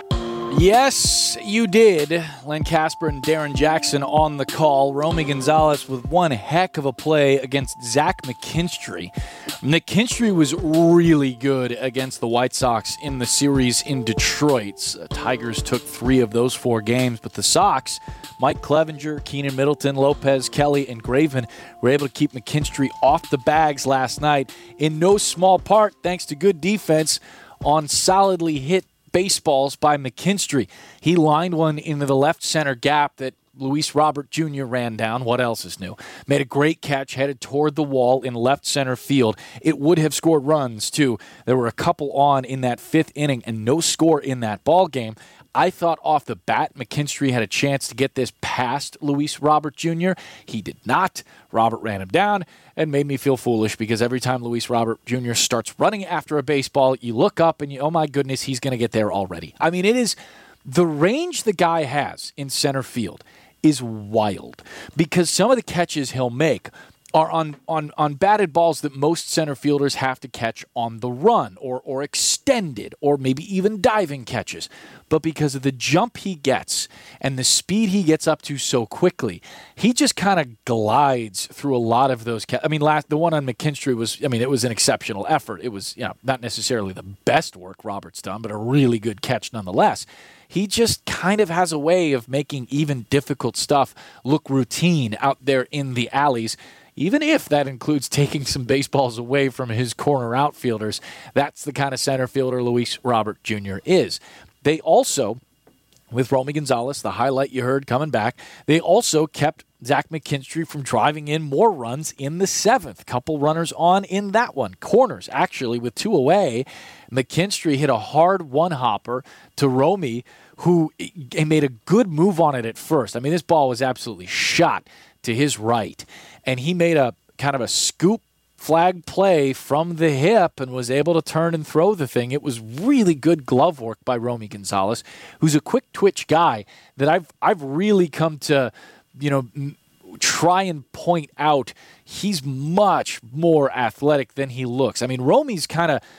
Yes, you did. Len Casper and Darren Jackson on the call. Romy Gonzalez with one heck of a play against Zach McKinstry. McKinstry was really good against the White Sox in the series in Detroit. Uh, Tigers took three of those four games, but the Sox, Mike Clevenger, Keenan Middleton, Lopez, Kelly, and Graven were able to keep McKinstry off the bags last night, in no small part thanks to good defense on solidly hit baseballs by McKinstry. He lined one into the left center gap that Luis Robert Junior ran down. What else is new? Made a great catch, headed toward the wall in left center field. It would have scored runs, too. There were a couple on in that fifth inning and no score in that ball game. I thought off the bat McKinstry had a chance to get this past Luis Robert Junior He did not. Robert ran him down and made me feel foolish because every time Luis Robert Junior starts running after a baseball, you look up and you, oh my goodness, he's going to get there already. I mean, it is the range the guy has in center field is wild because some of the catches he'll make are on, on, on batted balls that most center fielders have to catch on the run or, or extended or maybe even diving catches. But because of the jump he gets and the speed he gets up to so quickly, he just kind of glides through a lot of those catches. I mean, last, the one on McKinstry was, I mean, it was an exceptional effort. It was, you know, not necessarily the best work Robert's done, but a really good catch nonetheless. He just kind of has a way of making even difficult stuff look routine out there in the alleys. Even if that includes taking some baseballs away from his corner outfielders, that's the kind of center fielder Luis Robert Junior is. They also, with Romy Gonzalez, the highlight you heard coming back, they also kept Zach McKinstry from driving in more runs in the seventh. Couple runners on in that one. Corners, actually, with two away. McKinstry hit a hard one-hopper to Romy, who made a good move on it at first. I mean, this ball was absolutely shot to his right, and he made a kind of a scoop flag play from the hip and was able to turn and throw the thing. It was really good glove work by Romy Gonzalez, who's a quick twitch guy that I've I've really come to, you know, m- try and point out he's much more athletic than he looks. I mean, Romy's kind of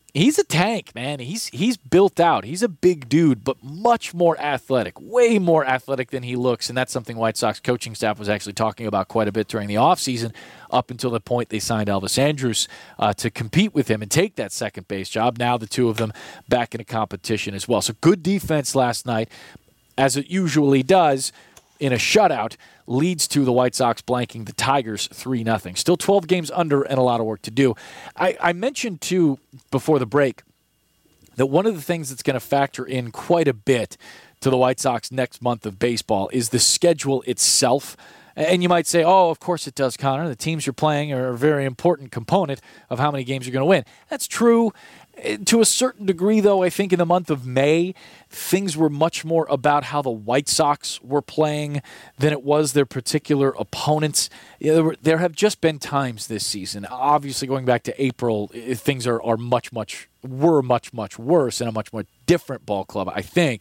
He's a tank, man. He's he's built out. He's a big dude, but much more athletic, way more athletic than he looks, and that's something White Sox coaching staff was actually talking about quite a bit during the offseason, up until the point they signed Elvis Andrus uh, to compete with him and take that second base job. Now the two of them back in a competition as well. So good defense last night, as it usually does in a shutout, leads to the White Sox blanking the Tigers three nothing. Still twelve games under and a lot of work to do. I, I mentioned, too, before the break, that one of the things that's going to factor in quite a bit to the White Sox next month of baseball is the schedule itself. And you might say, oh, of course it does, Connor. The teams you're playing are a very important component of how many games you're going to win. That's true. To a certain degree, though, I think in the month of May, things were much more about how the White Sox were playing than it was their particular opponents. You know, there, were, there have just been times this season, obviously going back to April, things are, are much, much, were much, much worse and a much more different ball club, I think.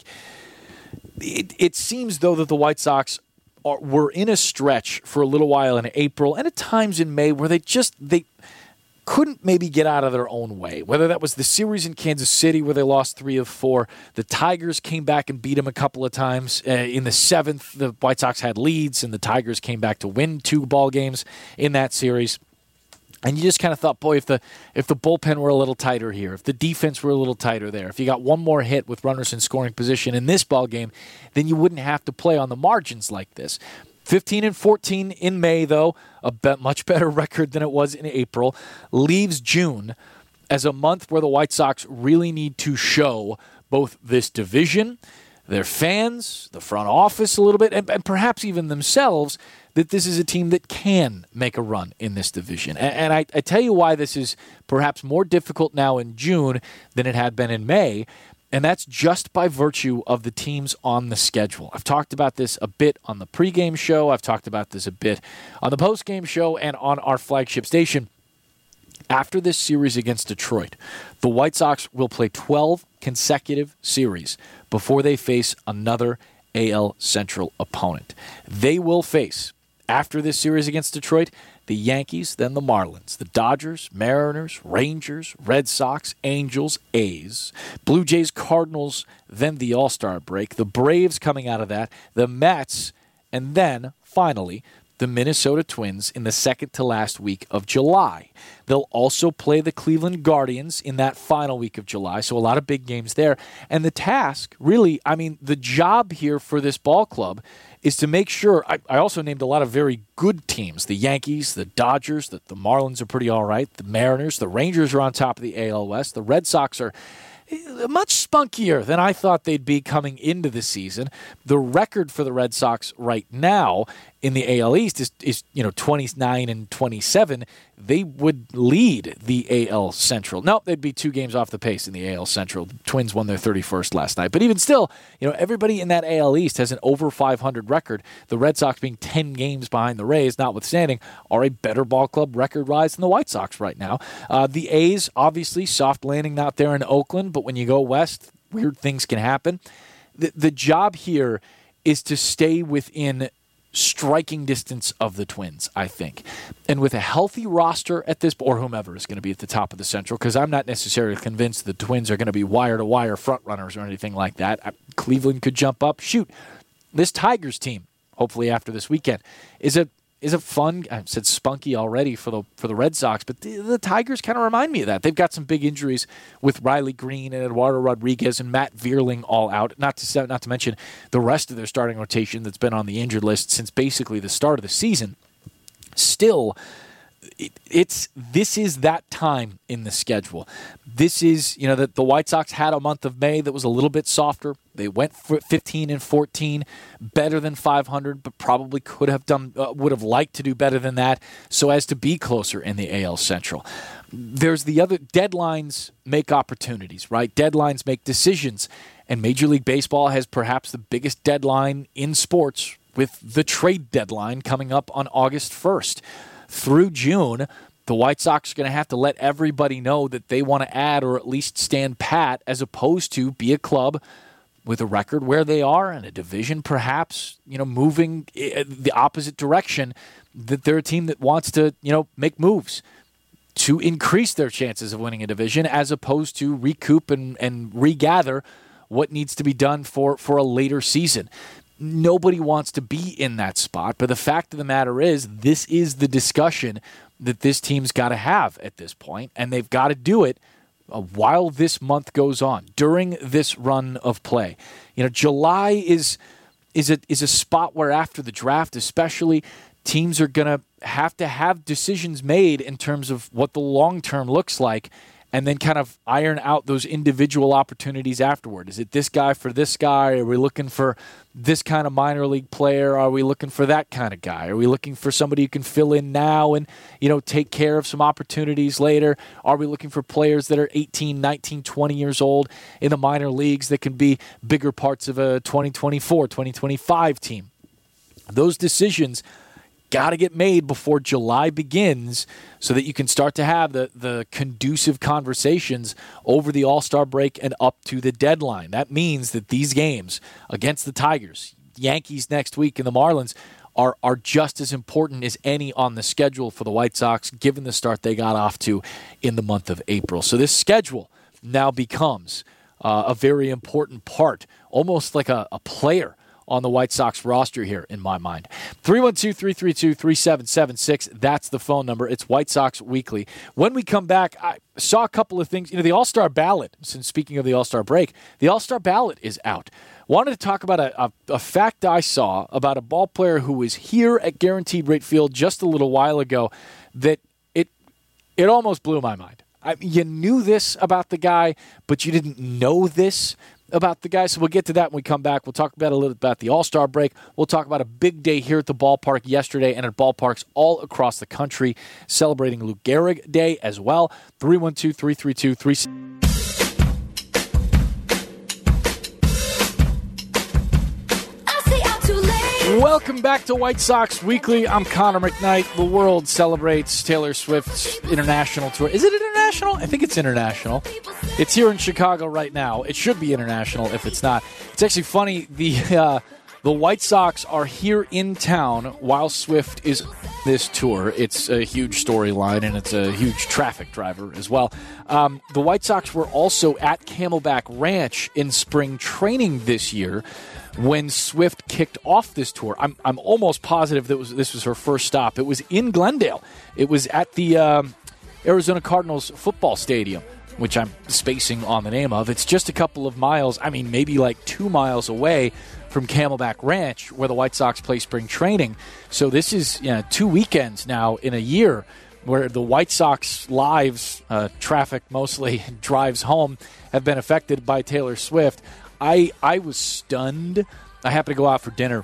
It, it seems, though, that the White Sox are, were in a stretch for a little while in April and at times in May where they just, they... couldn't maybe get out of their own way, whether that was the series in Kansas City where they lost three of four. The Tigers came back and beat them a couple of times. Uh, in the seventh, the White Sox had leads, and the Tigers came back to win two ball games in that series. And you just kind of thought, boy, if the if the bullpen were a little tighter here, if the defense were a little tighter there, if you got one more hit with runners in scoring position in this ball game, then you wouldn't have to play on the margins like this. fifteen and fourteen in May, though, a be- much better record than it was in April, leaves June as a month where the White Sox really need to show both this division, their fans, the front office a little bit, and, and perhaps even themselves, that this is a team that can make a run in this division. And, and I, I tell you why this is perhaps more difficult now in June than it had been in May. And that's just by virtue of the teams on the schedule. I've talked about this a bit on the pregame show. I've talked about this a bit on the postgame show and on our flagship station. After this series against Detroit, the White Sox will play twelve consecutive series before they face another A L Central opponent. They will face, after this series against Detroit, the Yankees, then the Marlins, the Dodgers, Mariners, Rangers, Red Sox, Angels, A's, Blue Jays, Cardinals, then the All-Star break, the Braves coming out of that, the Mets, and then, finally, the Minnesota Twins in the second to last week of July. They'll also play the Cleveland Guardians in that final week of July, so a lot of big games there. And the task, really, I mean, the job here for this ball club is to make sure, I, I also named a lot of very good teams, the Yankees, the Dodgers, the, the Marlins are pretty all right, the Mariners, the Rangers are on top of the A L West, the Red Sox are much spunkier than I thought they'd be coming into the season. The record for the Red Sox right now in the A L East is, is you know, twenty-nine and twenty-seven. They would lead the A L Central. No, they'd be two games off the pace in the A L Central. The Twins won their thirty-first last night. But even still, you know, everybody in that A L East has an over five hundred record. The Red Sox, being ten games behind the Rays, notwithstanding, are a better ball club record-wise than the White Sox right now. Uh, the A's, obviously, soft landing out there in Oakland, but when you go west, weird things can happen. The, the job here is to stay within striking distance of the Twins, I think. And with a healthy roster at this, or whomever is going to be at the top of the Central, because I'm not necessarily convinced the Twins are going to be wire-to-wire front runners or anything like that. Cleveland could jump up. Shoot, this Tigers team, hopefully after this weekend, is a is a fun, I said spunky already for the for the Red Sox, but the, the Tigers kind of remind me of that. They've got some big injuries with Riley Green and Eduardo Rodriguez and Matt Vierling all out, not to not to mention the rest of their starting rotation that's been on the injured list since basically the start of the season. Still, it, it's this is that time in the schedule. This is, you know, that the White Sox had a month of May that was a little bit softer. They went for fifteen and fourteen, better than five hundred, but probably could have done, uh, would have liked to do better than that, so as to be closer in the A L Central. There's the other deadlines make opportunities, right? Deadlines make decisions, and Major League Baseball has perhaps the biggest deadline in sports with the trade deadline coming up on August first. Through June, the White Sox are going to have to let everybody know that they want to add or at least stand pat, as opposed to be a club with a record where they are and a division perhaps, you know, moving the opposite direction, that they're a team that wants to, you know, make moves. to increase their chances of winning a division as opposed to recoup and, and regather what needs to be done for, for a later season. Nobody wants to be in that spot, but the fact of the matter is this is the discussion that this team's got to have at this point, and they've got to do it uh, while this month goes on, during this run of play. You know, July is is a, is a spot where after the draft especially, teams are going to have to have decisions made in terms of what the long term looks like, and then kind of iron out those individual opportunities afterward. Is it this guy for this guy? Are we looking for this kind of minor league player? Are we looking for that kind of guy? Are we looking for somebody who can fill in now and, you know, take care of some opportunities later? Are we looking for players that are eighteen, nineteen, twenty years old in the minor leagues that can be bigger parts of a twenty twenty-four, twenty twenty-five team? Those decisions got to get made before July begins so that you can start to have the, the conducive conversations over the All-Star break and up to the deadline. That means that these games against the Tigers, Yankees next week, and the Marlins are, are just as important as any on the schedule for the White Sox, given the start they got off to in the month of April. So this schedule now becomes uh, a very important part, almost like a, a player on the White Sox roster here, in my mind. three one two, three three two, three seven seven six. That's the phone number. It's White Sox Weekly. When we come back, I saw a couple of things. You know, the All-Star ballot, since speaking of the All-Star break, the All-Star ballot is out. Wanted to talk about a, a, a fact I saw about a ball player who was here at Guaranteed Rate Field just a little while ago that it it almost blew my mind. I, you knew this about the guy, but you didn't know this about the guy. So we'll get to that when we come back. We'll talk about a little bit about the All-Star break. We'll talk about a big day here at the ballpark yesterday and at ballparks all across the country, celebrating Lou Gehrig Day as well. three one two, three three two, three Welcome back to White Sox Weekly. I'm Connor McKnight. The world celebrates Taylor Swift's international tour. Is it international? I think it's international. It's here in Chicago right now. It should be international if it's not. It's actually funny. The uh, the White Sox are here in town while Swift is this tour. It's a huge storyline, and it's a huge traffic driver as well. Um, the White Sox were also at Camelback Ranch in spring training this year when Swift kicked off this tour. I'm I'm almost positive that was this was her first stop. It was in Glendale. It was at the um, Arizona Cardinals football stadium, which I'm spacing on the name of. It's just a couple of miles, I mean maybe like two miles away from Camelback Ranch, where the White Sox play spring training. So this is, you know, two weekends now in a year where the White Sox lives, uh, traffic mostly, drives home, have been affected by Taylor Swift. I I was stunned. I happened to go out for dinner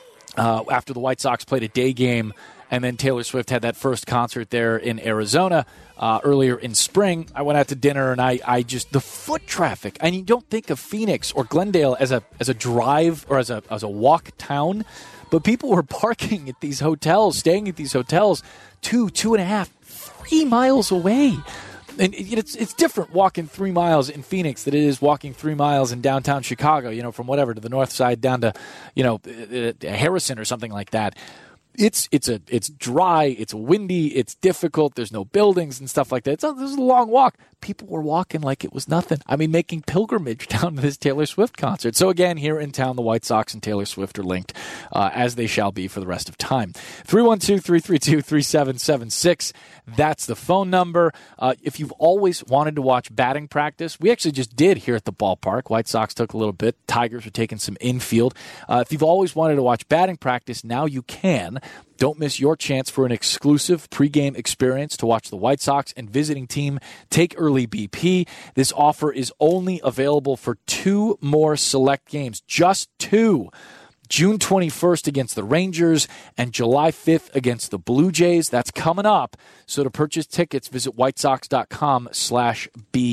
uh, after the White Sox played a day game, and then Taylor Swift had that first concert there in Arizona uh, earlier in spring. I went out to dinner, and I, I just the foot traffic. And you don't think of Phoenix or Glendale as a as a drive or as a as a walk town, but people were parking at these hotels, staying at these hotels, two two and a half, three miles away. And it's it's different walking three miles in Phoenix than it is walking three miles in downtown Chicago, you know, from whatever to the north side down to, you know, Harrison or something like that. It's it's a it's dry, it's windy, it's difficult. There's no buildings and stuff like that. It's a, this is a long walk. People were walking like it was nothing. I mean, making pilgrimage down to this Taylor Swift concert. So again, here in town, the White Sox and Taylor Swift are linked, uh, as they shall be for the rest of time. three one two, three three two, three seven seven six. That's the phone number. Uh, if you've always wanted to watch batting practice, we actually just did here at the ballpark. White Sox took a little bit. Tigers were taking some infield. Uh, if you've always wanted to watch batting practice, now you can. Don't miss your chance for an exclusive pregame experience to watch the White Sox and visiting team take early B P. This offer is only available for two more select games. Just two. June twenty-first against the Rangers and July fifth against the Blue Jays. That's coming up. So to purchase tickets, visit whitesox.com slash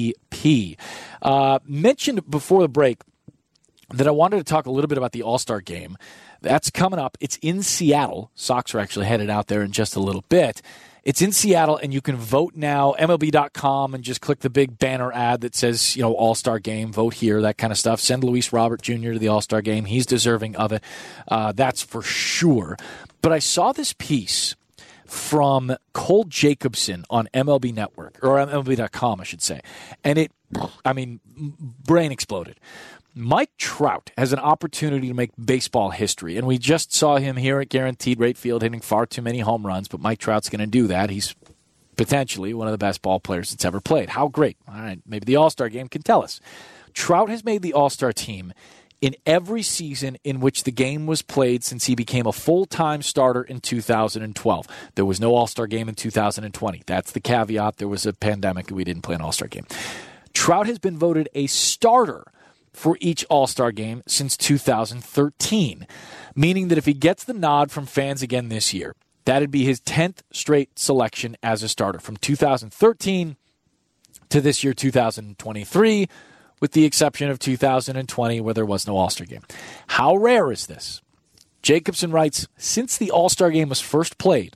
BP. Uh, mentioned before the break that I wanted to talk a little bit about the All-Star game. That's coming up. It's in Seattle. Sox are actually headed out there in just a little bit. It's in Seattle, and you can vote now, M L B dot com, and just click the big banner ad that says, you know, All-Star Game, vote here, that kind of stuff. Send Luis Robert Junior to the All-Star Game. He's deserving of it. Uh, that's for sure. But I saw this piece from Cole Jacobson on M L B Network, or M L B dot com, I should say. And it, I mean, brain exploded. Mike Trout has an opportunity to make baseball history, and we just saw him here at Guaranteed Rate Field hitting far too many home runs, but Mike Trout's going to do that. He's potentially one of the best ball players that's ever played. How great. All right, maybe the All-Star game can tell us. Trout has made the All-Star team in every season in which the game was played since he became a full-time starter in two thousand twelve. There was no All-Star game in two thousand twenty. That's the caveat. There was a pandemic and we didn't play an All-Star game. Trout has been voted a starter for each All-Star game since two thousand thirteen, meaning that if he gets the nod from fans again this year, that'd be his tenth straight selection as a starter from two thousand thirteen to this year, two thousand twenty-three, with the exception of two thousand twenty where there was no All-Star game. How rare is this? Jacobson writes, since the All-Star game was first played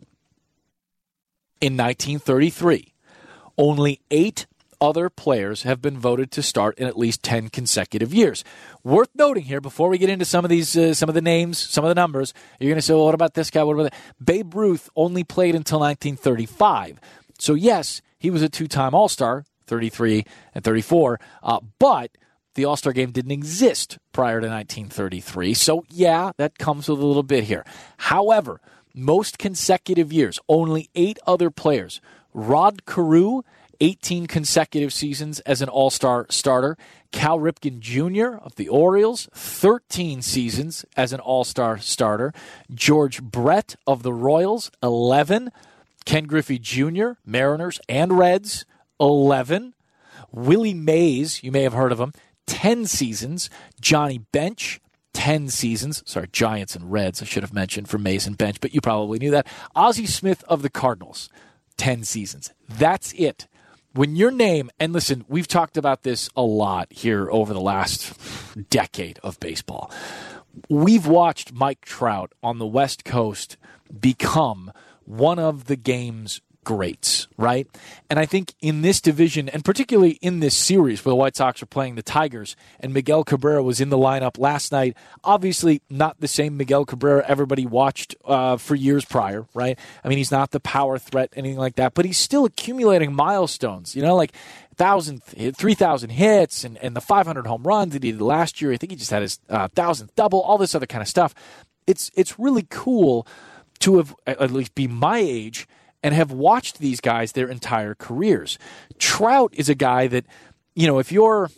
in nineteen thirty-three, only eight other players have been voted to start in at least ten consecutive years. Worth noting here, before we get into some of these, uh, some of the names, some of the numbers, you're going to say, well, what about this guy? What about that? Babe Ruth only played until nineteen thirty-five. So, yes, he was a two-time All-Star, thirty-three and thirty-four, uh, but the All-Star game didn't exist prior to nineteen thirty-three. So, yeah, that comes with a little bit here. However, most consecutive years, only eight other players. Rod Carew, eighteen consecutive seasons as an All-Star starter. Cal Ripken Junior of the Orioles, thirteen seasons as an All-Star starter. George Brett of the Royals, eleven. Ken Griffey Junior, Mariners and Reds, eleven. Willie Mays, you may have heard of him, ten seasons. Johnny Bench, ten seasons. Sorry, Giants and Reds, I should have mentioned for Mays and Bench, but you probably knew that. Ozzie Smith of the Cardinals, ten seasons. That's it. When your name, and listen, we've talked about this a lot here over the last decade of baseball. We've watched Mike Trout on the West Coast become one of the game's greats, right? And I think in this division, and particularly in this series where the White Sox are playing the Tigers, and Miguel Cabrera was in the lineup last night, obviously not the same Miguel Cabrera everybody watched uh, for years prior, right? I mean, he's not the power threat, anything like that, but he's still accumulating milestones, you know, like thousand, three thousand hits and, and the five hundred home runs that he did last year. I think he just had his uh, thousandth double, all this other kind of stuff. It's, it's really cool to have, at least be my age, and have watched these guys their entire careers. Trout is a guy that, you know, if you're,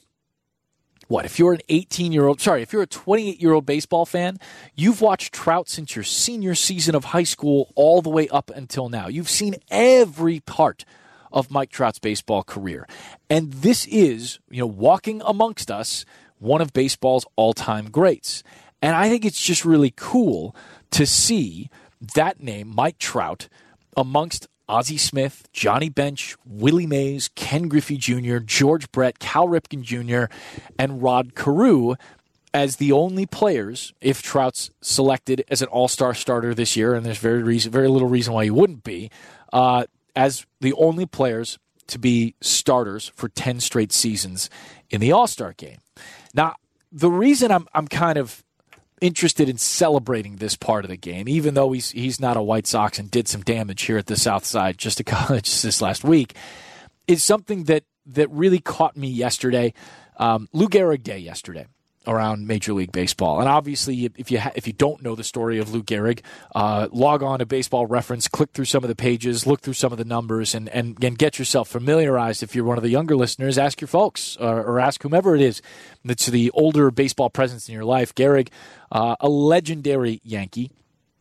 what, if you're an eighteen-year-old, sorry, if you're a twenty-eight-year-old baseball fan, you've watched Trout since your senior season of high school all the way up until now. You've seen every part of Mike Trout's baseball career. And this is, you know, walking amongst us, one of baseball's all-time greats. And I think it's just really cool to see that name, Mike Trout, amongst Ozzie Smith, Johnny Bench, Willie Mays, Ken Griffey Junior, George Brett, Cal Ripken Junior, and Rod Carew as the only players, if Trout's selected as an all-star starter this year, and there's very reason, very little reason why he wouldn't be, uh, as the only players to be starters for ten straight seasons in the All-Star game. Now, the reason I'm I'm kind of interested in celebrating this part of the game, even though he's he's not a White Sox and did some damage here at the South Side just a just this last week, is something that that really caught me yesterday. Um, Lou Gehrig Day yesterday around Major League Baseball, and obviously, if you ha- if you don't know the story of Lou Gehrig, uh, log on to Baseball Reference, click through some of the pages, look through some of the numbers, and and, and get yourself familiarized. If you're one of the younger listeners, ask your folks or, or ask whomever it is that's the older baseball presence in your life. Gehrig, uh, a legendary Yankee,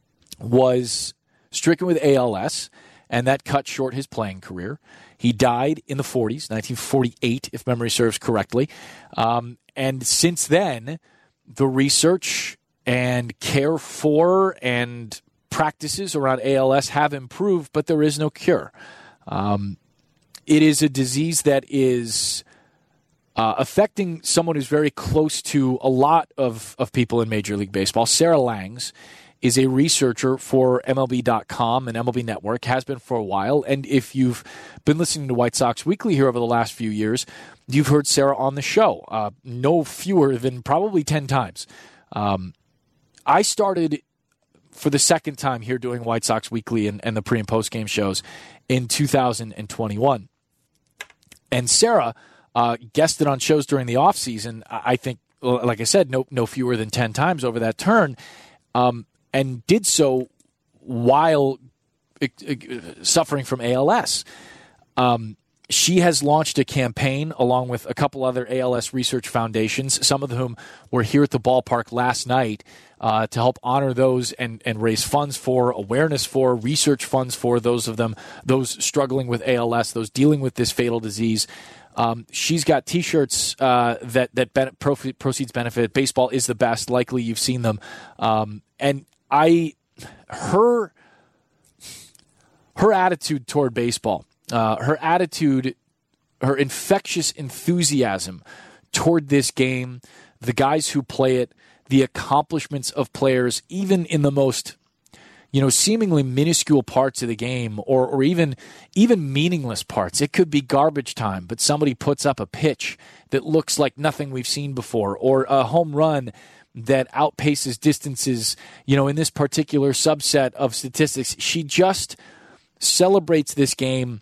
was stricken with A L S, and that cut short his playing career. He died in the forties, nineteen forty-eight, if memory serves correctly. Um, and since then, the research and care for and practices around A L S have improved, but there is no cure. Um, it is a disease that is uh, affecting someone who's very close to a lot of, of people in Major League Baseball. Sarah Langs is a researcher for M L B dot com and M L B Network, has been for a while. And if you've been listening to White Sox Weekly here over the last few years, you've heard Sarah on the show, uh, no fewer than probably ten times. Um, I started for the second time here doing White Sox Weekly and, and the pre- and post-game shows in two thousand twenty-one. And Sarah uh, guested on shows during the offseason, I think, like I said, no no fewer than ten times over that turn, um, and did so while uh, suffering from A L S. Um, she has launched a campaign along with a couple other A L S research foundations, some of whom were here at the ballpark last night, uh, to help honor those and, and raise funds for, awareness for, research funds for those of them, those struggling with A L S, those dealing with this fatal disease. Um, she's got T-shirts uh, that that ben- proceeds benefit. Baseball is the best. Likely you've seen them, um, and I, her, her attitude toward baseball. Uh, her attitude, her infectious enthusiasm toward this game, the guys who play it, the accomplishments of players, even in the most, you know, seemingly minuscule parts of the game, or or even even meaningless parts. It could be garbage time, but somebody puts up a pitch that looks like nothing we've seen before, or a home run that outpaces distances, you know, in this particular subset of statistics. She just celebrates this game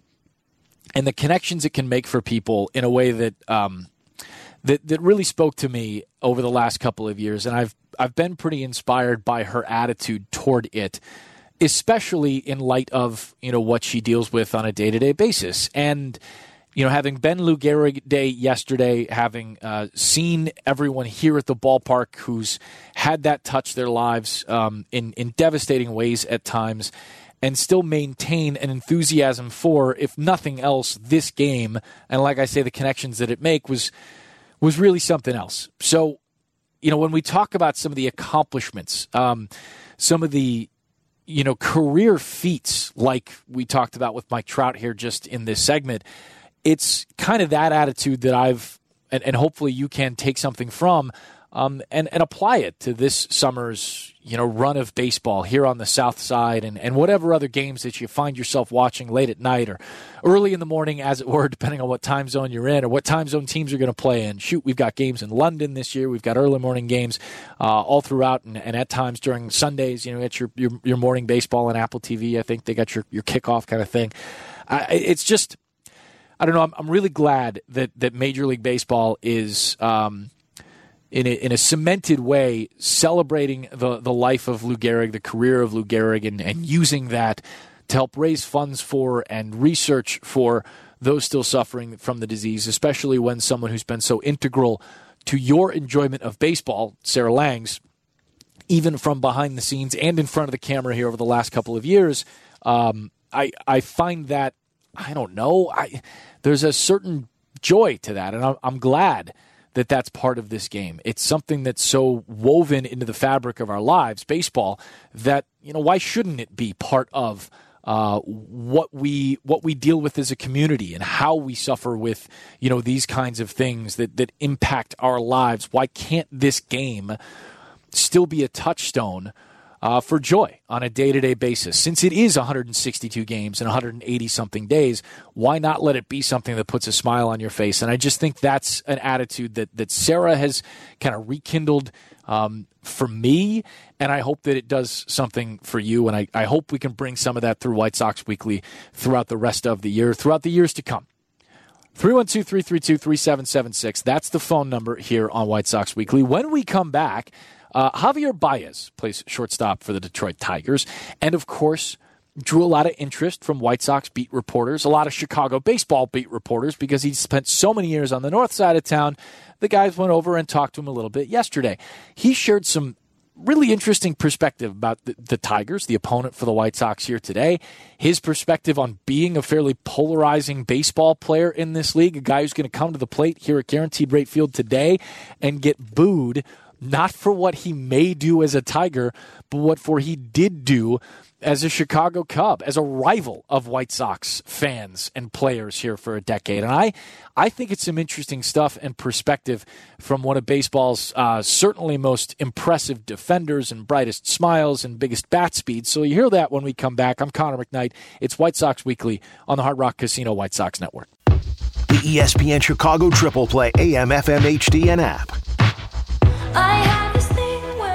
and the connections it can make for people in a way that um, that that really spoke to me over the last couple of years, and I've I've been pretty inspired by her attitude toward it, especially in light of, you know, what she deals with on a day-to-day basis. And, you know, having been Lou Gehrig Day yesterday, having uh, seen everyone here at the ballpark who's had that touch their lives um, in in devastating ways at times, and still maintain an enthusiasm for, if nothing else, this game. And like I say, the connections that it make was was really something else. So, you know, when we talk about some of the accomplishments, um, some of the, you know, career feats, like we talked about with Mike Trout here just in this segment, it's kind of that attitude that I've, and, and hopefully you can take something from, Um, and, and apply it to this summer's, you know, run of baseball here on the South Side, and, and whatever other games that you find yourself watching late at night or early in the morning, as it were, depending on what time zone you're in or what time zone teams are going to play in. Shoot, we've got games in London this year. We've got early morning games uh, all throughout, and, and at times during Sundays, you know, it's your, your, your morning baseball on Apple T V. I think they got your, your kickoff kind of thing. Uh, it's just, I don't know, I'm, I'm really glad that, that Major League Baseball is um, – In a, in a cemented way, celebrating the, the life of Lou Gehrig, the career of Lou Gehrig, and, and using that to help raise funds for and research for those still suffering from the disease, especially when someone who's been so integral to your enjoyment of baseball, Sarah Langs, even from behind the scenes and in front of the camera here over the last couple of years, um, I I find that, I don't know, I there's a certain joy to that, and I'm, I'm glad that that's part of this game. It's something that's so woven into the fabric of our lives, baseball, that, you know, why shouldn't it be part of uh, what we what we deal with as a community and how we suffer with, you know, these kinds of things that, that impact our lives? Why can't this game still be a touchstone Uh, for joy on a day-to-day basis? Since it is one hundred sixty-two games in one hundred eighty-something days, why not let it be something that puts a smile on your face? And I just think that's an attitude that, that Sarah has kind of rekindled um, for me, and I hope that it does something for you, and I, I hope we can bring some of that through White Sox Weekly throughout the rest of the year, throughout the years to come. three one two, three three two, three seven seven six. That's the phone number here on White Sox Weekly. When we come back, Uh, Javier Baez plays shortstop for the Detroit Tigers, and of course drew a lot of interest from White Sox beat reporters, a lot of Chicago baseball beat reporters, because he spent so many years on the north side of town. The guys went over and talked to him a little bit yesterday. He shared some really interesting perspective about the, the Tigers, the opponent for the White Sox here today, his perspective on being a fairly polarizing baseball player in this league, a guy who's going to come to the plate here at Guaranteed Rate Field today and get booed, not for what he may do as a Tiger, but what for he did do as a Chicago Cub, as a rival of White Sox fans and players here for a decade. And I, I think it's some interesting stuff and perspective from one of baseball's uh, certainly most impressive defenders and brightest smiles and biggest bat speed. So you hear that when we come back. I'm Connor McKnight. It's White Sox Weekly on the Hard Rock Casino White Sox Network. The E S P N Chicago Triple Play A M F M H D N app. I have this thing where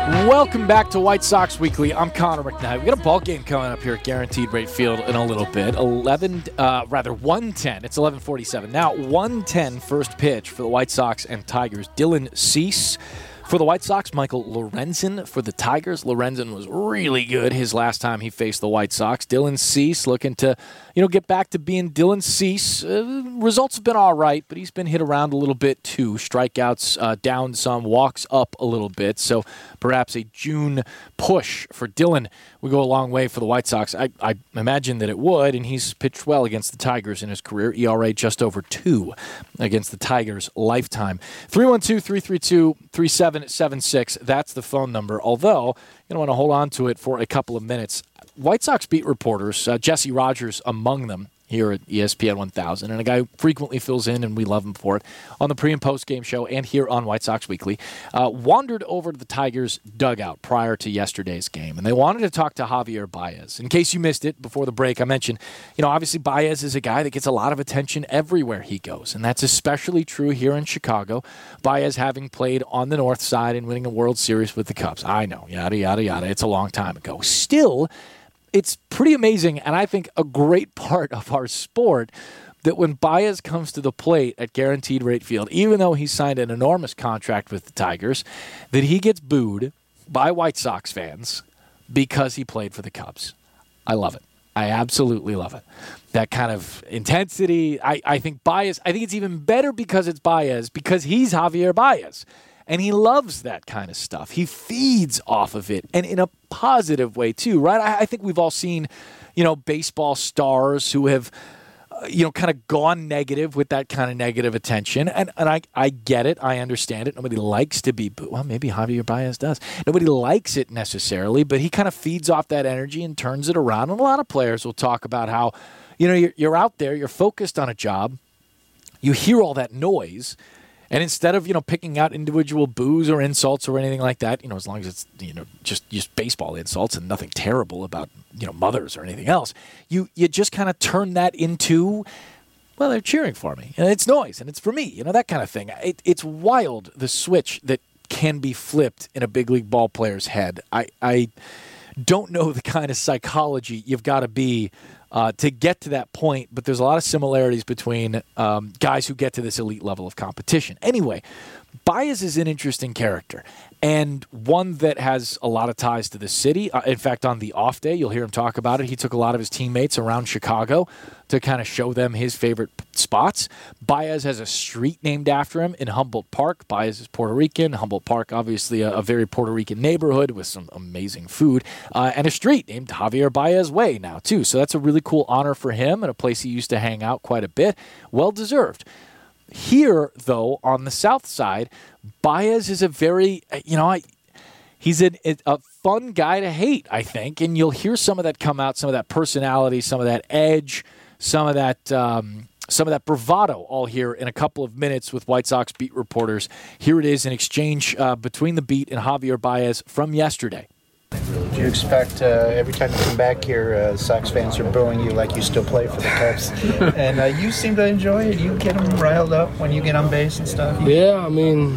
Welcome back to White Sox Weekly. I'm Connor McKnight. We got a ball game coming up here at Guaranteed Rate Field in a little bit. eleven, uh, rather one ten. It's eleven forty-seven now. one ten first pitch for the White Sox and Tigers. Dylan Cease for the White Sox. Michael Lorenzen for the Tigers. Lorenzen was really good his last time he faced the White Sox. Dylan Cease looking to, you know, get back to being Dylan Cease. Uh, results have been all right, but he's been hit around a little bit too. Strikeouts uh, down some, walks up a little bit. So perhaps a June push for Dylan would go a long way for the White Sox. I, I imagine that it would, and he's pitched well against the Tigers in his career. E R A just over two against the Tigers lifetime. three one two, three three two, three seven seven six. That's the phone number. Although, you don't want to hold on to it for a couple of minutes. White Sox beat reporters, uh, Jesse Rogers among them, here at E S P N one thousand, and a guy who frequently fills in, and we love him for it, on the pre- and post-game show and here on White Sox Weekly, uh, wandered over to the Tigers' dugout prior to yesterday's game, and they wanted to talk to Javier Baez. In case you missed it before the break, I mentioned, you know, obviously Baez is a guy that gets a lot of attention everywhere he goes, and that's especially true here in Chicago. Baez having played on the north side and winning a World Series with the Cubs. I know, yada, yada, yada. It's a long time ago. Still, it's pretty amazing, and I think a great part of our sport, that when Baez comes to the plate at Guaranteed Rate Field, even though he signed an enormous contract with the Tigers, that he gets booed by White Sox fans because he played for the Cubs. I love it. I absolutely love it. That kind of intensity. I, I think Baez, I think it's even better because it's Baez, because he's Javier Baez. And he loves that kind of stuff. He feeds off of it, and in a positive way too, right? I, I think we've all seen, you know, baseball stars who have, uh, you know, kind of gone negative with that kind of negative attention. And and I, I get it. I understand it. Nobody likes to be booed. Well, maybe Javier Baez does. Nobody likes it necessarily, but he kind of feeds off that energy and turns it around. And a lot of players will talk about how, you know, you're, you're out there, you're focused on a job, you hear all that noise, and instead of, you know, picking out individual boos or insults or anything like that, you know, as long as it's, you know, just, just baseball insults and nothing terrible about, you know, mothers or anything else, you you just kind of turn that into, well, they're cheering for me. And it's noise, and it's for me, you know, that kind of thing. It, it's wild, the switch that can be flipped in a big league ball player's head. I, I don't know the kind of psychology you've got to be Uh, to get to that point, but there's a lot of similarities between um, guys who get to this elite level of competition. Anyway, Baez is an interesting character, and one that has a lot of ties to the city. Uh, in fact, on the off day, you'll hear him talk about it. He took a lot of his teammates around Chicago to kind of show them his favorite spots. Baez has a street named after him in Humboldt Park. Baez is Puerto Rican. Humboldt Park, obviously a, a very Puerto Rican neighborhood with some amazing food, uh, and a street named Javier Baez Way now, too. So that's a really cool honor for him and a place he used to hang out quite a bit. Well-deserved. Here, though, on the south side, Baez is a very, you know, I, he's a, a fun guy to hate, I think, and you'll hear some of that come out, some of that personality, some of that edge, some of that um, some of that bravado all here in a couple of minutes with White Sox beat reporters. Here it is, an exchange uh, between the beat and Javier Baez from yesterday. Do you expect uh, every time you come back here, uh, Sox fans are booing you like you still play for the Cubs? And uh, you seem to enjoy it. You get them riled up when you get on base and stuff. Yeah, I mean,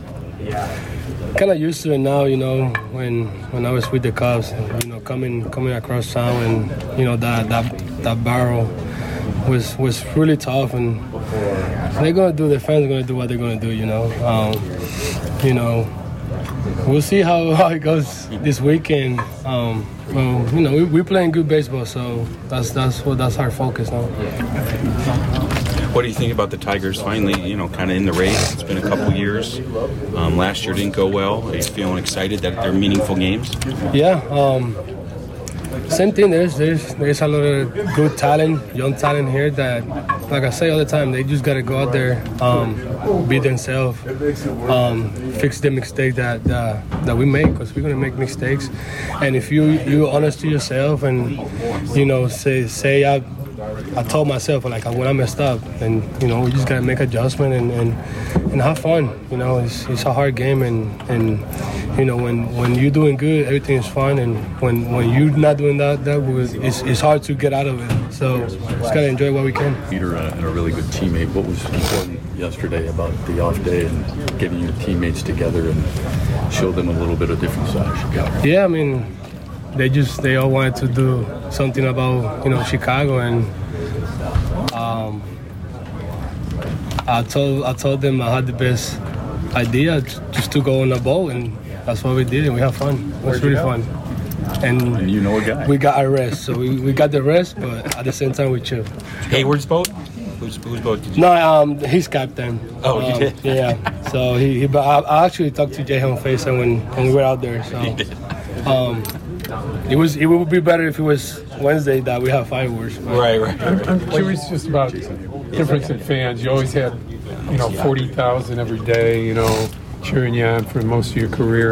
kind of used to it now. You know, when when I was with the Cubs, you know, coming coming across town, and you know that that that barrel was was really tough, and they're gonna do. The fans are gonna do what they're gonna do. You know, um, you know. We'll see how, how it goes this weekend. Um, well, you know, we, we're playing good baseball, so that's that's what that's our focus now. What do you think about the Tigers finally, you know, kind of in the race? It's been a couple years. Um, last year didn't go well. Are you feeling excited that they're meaningful games? Yeah. Um, same thing. There's there's there's a lot of good talent, young talent here that, like I say all the time, they just gotta go out there, um, be themselves, um, fix the mistake that uh, that we make, because we're gonna make mistakes. And if you you honest to yourself and you know say say I I told myself like when I messed up, and you know we just gotta make adjustment and, and, and have fun. You know it's it's a hard game, and, and you know when, when you're doing good, everything is fun, and when, when you're not doing that, that was it's, it's hard to get out of it. So just gotta enjoy what we can. Peter uh, and a really good teammate. What was important yesterday about the off day and getting your teammates together and show them a little bit of different side of Chicago? Yeah, I mean, they just they all wanted to do something about you know Chicago, and um, I told I told them I had the best idea just to go on a boat, and that's what we did, and we had fun. It was really fun. And, and you know a guy. We got our rest, so we, we got the rest, but at the same time we chill. Hayward's boat? Whose, whose boat did you? No, um, he's captain. Oh, um, you did? Yeah. So he, he but I, I actually talked to Jay Face when when we were out there. So You did. um, it was it would be better if it was Wednesday that we have fireworks. Right, right. I'm, I'm curious just about difference in fans. You always had, you know, forty thousand every day, you know, cheering you on for most of your career.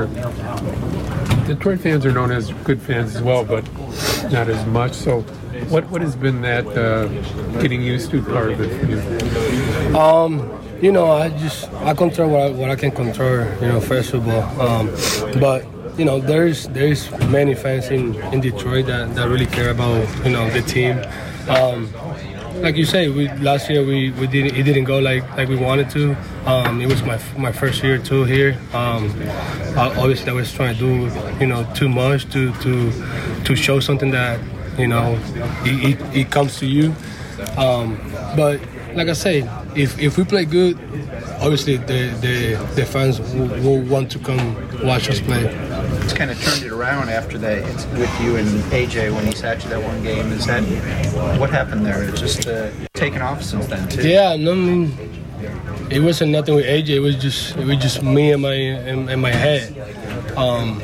Detroit fans are known as good fans as well, but not as much. So what what has been that uh, getting used to part of it for you? Um, you know, I just I control what I, what I can control. You know, first of all, um, but you know, there's there's many fans in, in Detroit that, that really care about you know the team. Um, like you say, we last year we, we didn't it didn't go like, like we wanted to. Um, it was my my first year too here. Um, I, obviously, I was trying to do you know too much to to to show something that you know it, it, it comes to you. Um, but like I say, if if we play good, obviously the the, the fans will, will want to come watch us play. It's kind of turned it around after that. It's with you and A J when he sat you that one game. Is that what happened there? It's just uh, taken off since then too. Yeah, no, I mean, it wasn't nothing with A J. It was just it was just me and my and, and my head. Um,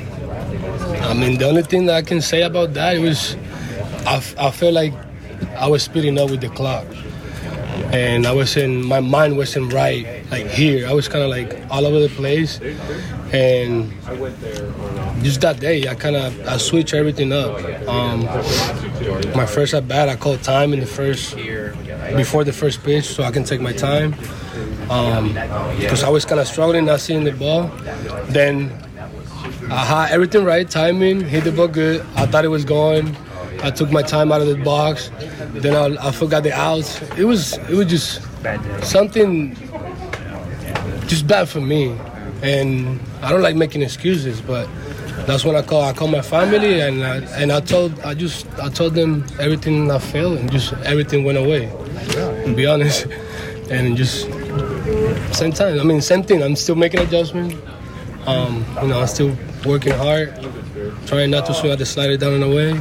I mean, the only thing that I can say about that it was I, I felt like I was speeding up with the clock, and I wasn't my mind wasn't right like here. I was kind of like all over the place, and just that day I kind of I switched everything up. Um, my first at bat I called time in the first before the first pitch so I can take my time because um, I was kind of struggling not seeing the ball. Then I had everything right, timing, hit the ball good. I thought it was going. I took my time out of the box. Then I, I forgot the outs. It was it was just something just bad for me. And I don't like making excuses, but that's when I call. I call my family and I, and I told I just I told them everything I felt and just everything went away. To be honest, and just same time. I mean, same thing. I'm still making adjustments. Um, you know, I'm still working hard, trying not to swing at the slider down and away.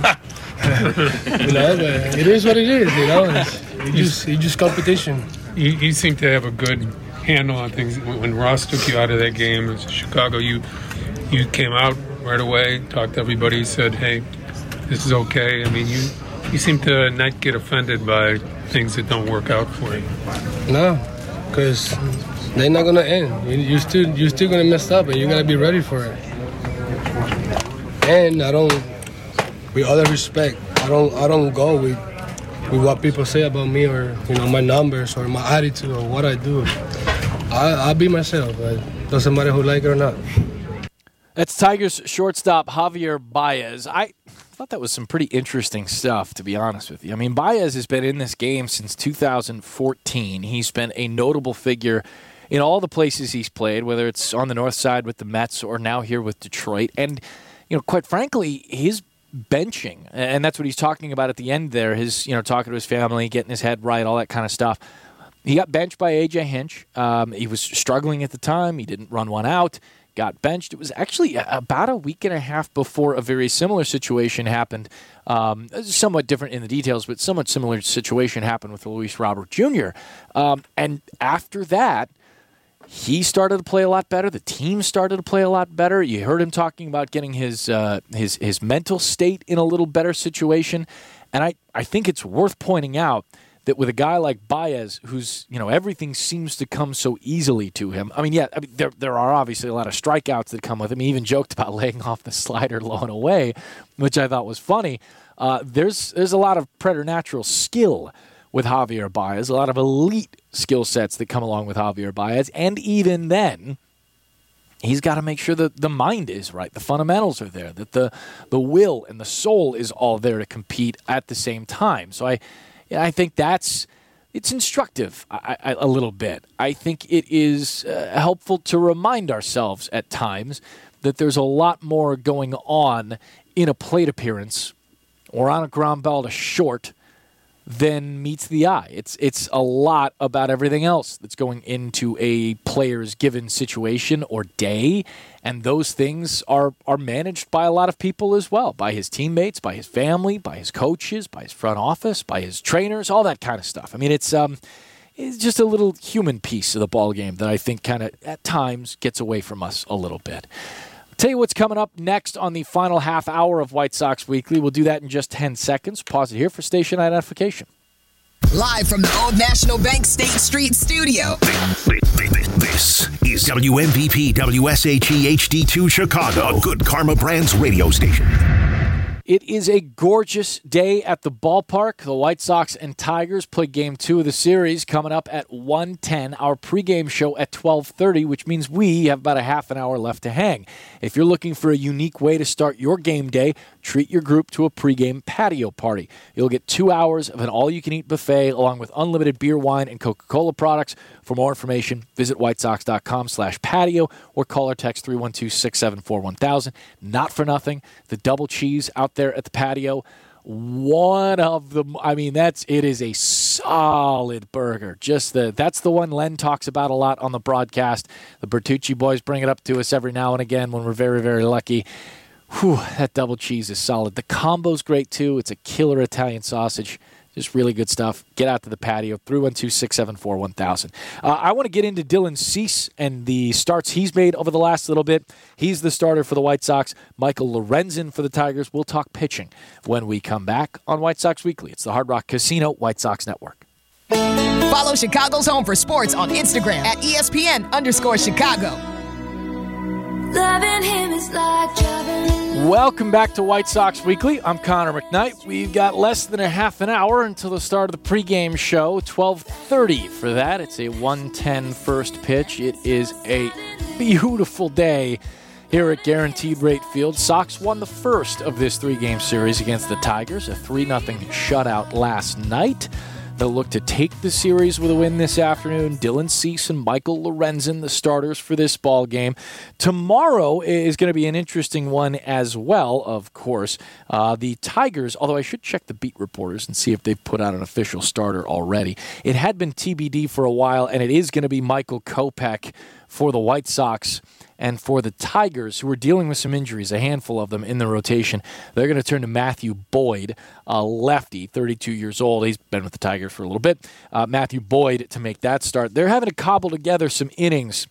You know, but it is what it is. You know, it's, it's just it's just competition. You, you seem to have a good handle on things. When Ross took you out of that game in Chicago, you you came out right away, talked to everybody, said, "Hey, this is okay." I mean, you you seem to not get offended by things that don't work out for you. No, because they're not gonna end. You, you still you're still gonna mess up, and you gotta be ready for it. And I don't, with all the respect, I don't I don't go with with what people say about me or you know my numbers or my attitude or what I do. I I'll be myself. It doesn't matter who like it or not. That's Tigers shortstop Javier Baez. I thought that was some pretty interesting stuff, to be honest with you. I mean, Baez has been in this game since two thousand fourteen. He's been a notable figure in all the places he's played, whether it's on the north side with the Mets or now here with Detroit. And, you know, quite frankly, his benching, and that's what he's talking about at the end there, his, you know, talking to his family, getting his head right, all that kind of stuff. He got benched by A J Hinch. Um, he was struggling at the time. He didn't run one out. Got benched. It was actually about a week and a half before a very similar situation happened. Um, somewhat different in the details, but somewhat similar situation happened with Luis Robert Junior Um, and after that, he started to play a lot better. The team started to play a lot better. You heard him talking about getting his uh, his his mental state in a little better situation. And I, I think it's worth pointing out that with a guy like Baez, who's, you know, everything seems to come so easily to him. I mean, yeah, I mean, there there are obviously a lot of strikeouts that come with him. He even joked about laying off the slider low and away, which I thought was funny. Uh, there's there's a lot of preternatural skill with Javier Baez, a lot of elite skill sets that come along with Javier Baez, and even then, he's got to make sure that the mind is right, the fundamentals are there, that the the will and the soul is all there to compete at the same time. So I. And I think that's it's instructive I, I, a little bit. I think it is uh, helpful to remind ourselves at times that there's a lot more going on in a plate appearance or on a ground ball to short than meets the eye. It's it's a lot about everything else that's going into a player's given situation or day, and those things are are managed by a lot of people as well, by his teammates, by his family, by his coaches, by his front office, by his trainers, all that kind of stuff. I mean, it's um, it's just a little human piece of the ball game that I think kind of at times gets away from us a little bit. Tell you what's coming up next on the final half hour of White Sox Weekly. We'll do that in just ten seconds. Pause it here for station identification. Live from the Old National Bank State Street studio. This is W M V P W S H E H D two Chicago, a Good Karma Brands radio station. It is a gorgeous day at the ballpark. The White Sox and Tigers play game two of the series coming up at one ten. Our pregame show at twelve thirty, which means we have about a half an hour left to hang. If you're looking for a unique way to start your game day, treat your group to a pregame patio party. You'll get two hours of an all-you-can-eat buffet along with unlimited beer, wine, and Coca-Cola products. For more information, visit whitesox.com slash patio or call or text three one two, six seven four, one thousand. Not for nothing, the double cheese out there at the patio, one of the, I mean, that's, it is a solid burger. Just the, that's the one Len talks about a lot on the broadcast. The Bertucci boys bring it up to us every now and again when we're very, very lucky. Whew, that double cheese is solid. The combo's great too. It's a killer Italian sausage. Just really good stuff. Get out to the patio, three one two, six seven four, one thousand. Uh, I want to get into Dylan Cease and the starts he's made over the last little bit. He's the starter for the White Sox. Michael Lorenzen for the Tigers. We'll talk pitching when we come back on White Sox Weekly. It's the Hard Rock Casino White Sox Network. Follow Chicago's Home for Sports on Instagram at E S P N underscore Chicago. Loving him is like driving. Welcome back to White Sox Weekly. I'm Connor McKnight. We've got less than a half an hour until the start of the pregame show. twelve thirty for that. It's a one ten first pitch. It is a beautiful day here at Guaranteed Rate Field. Sox won the first of this three-game series against the Tigers, a three nothing shutout last night. They'll look to take the series with a win this afternoon. Dylan Cease and Michael Lorenzen, the starters for this ball game. Tomorrow is going to be an interesting one as well, of course. Uh, the Tigers, although I should check the beat reporters and see if they've put out an official starter already. It had been T B D for a while, and it is going to be Michael Kopech for the White Sox. And for the Tigers, who are dealing with some injuries, a handful of them in the rotation, they're going to turn to Matthew Boyd, a lefty, thirty-two years old. He's been with the Tigers for a little bit. Uh, Matthew Boyd to make that start. They're having to cobble together some innings,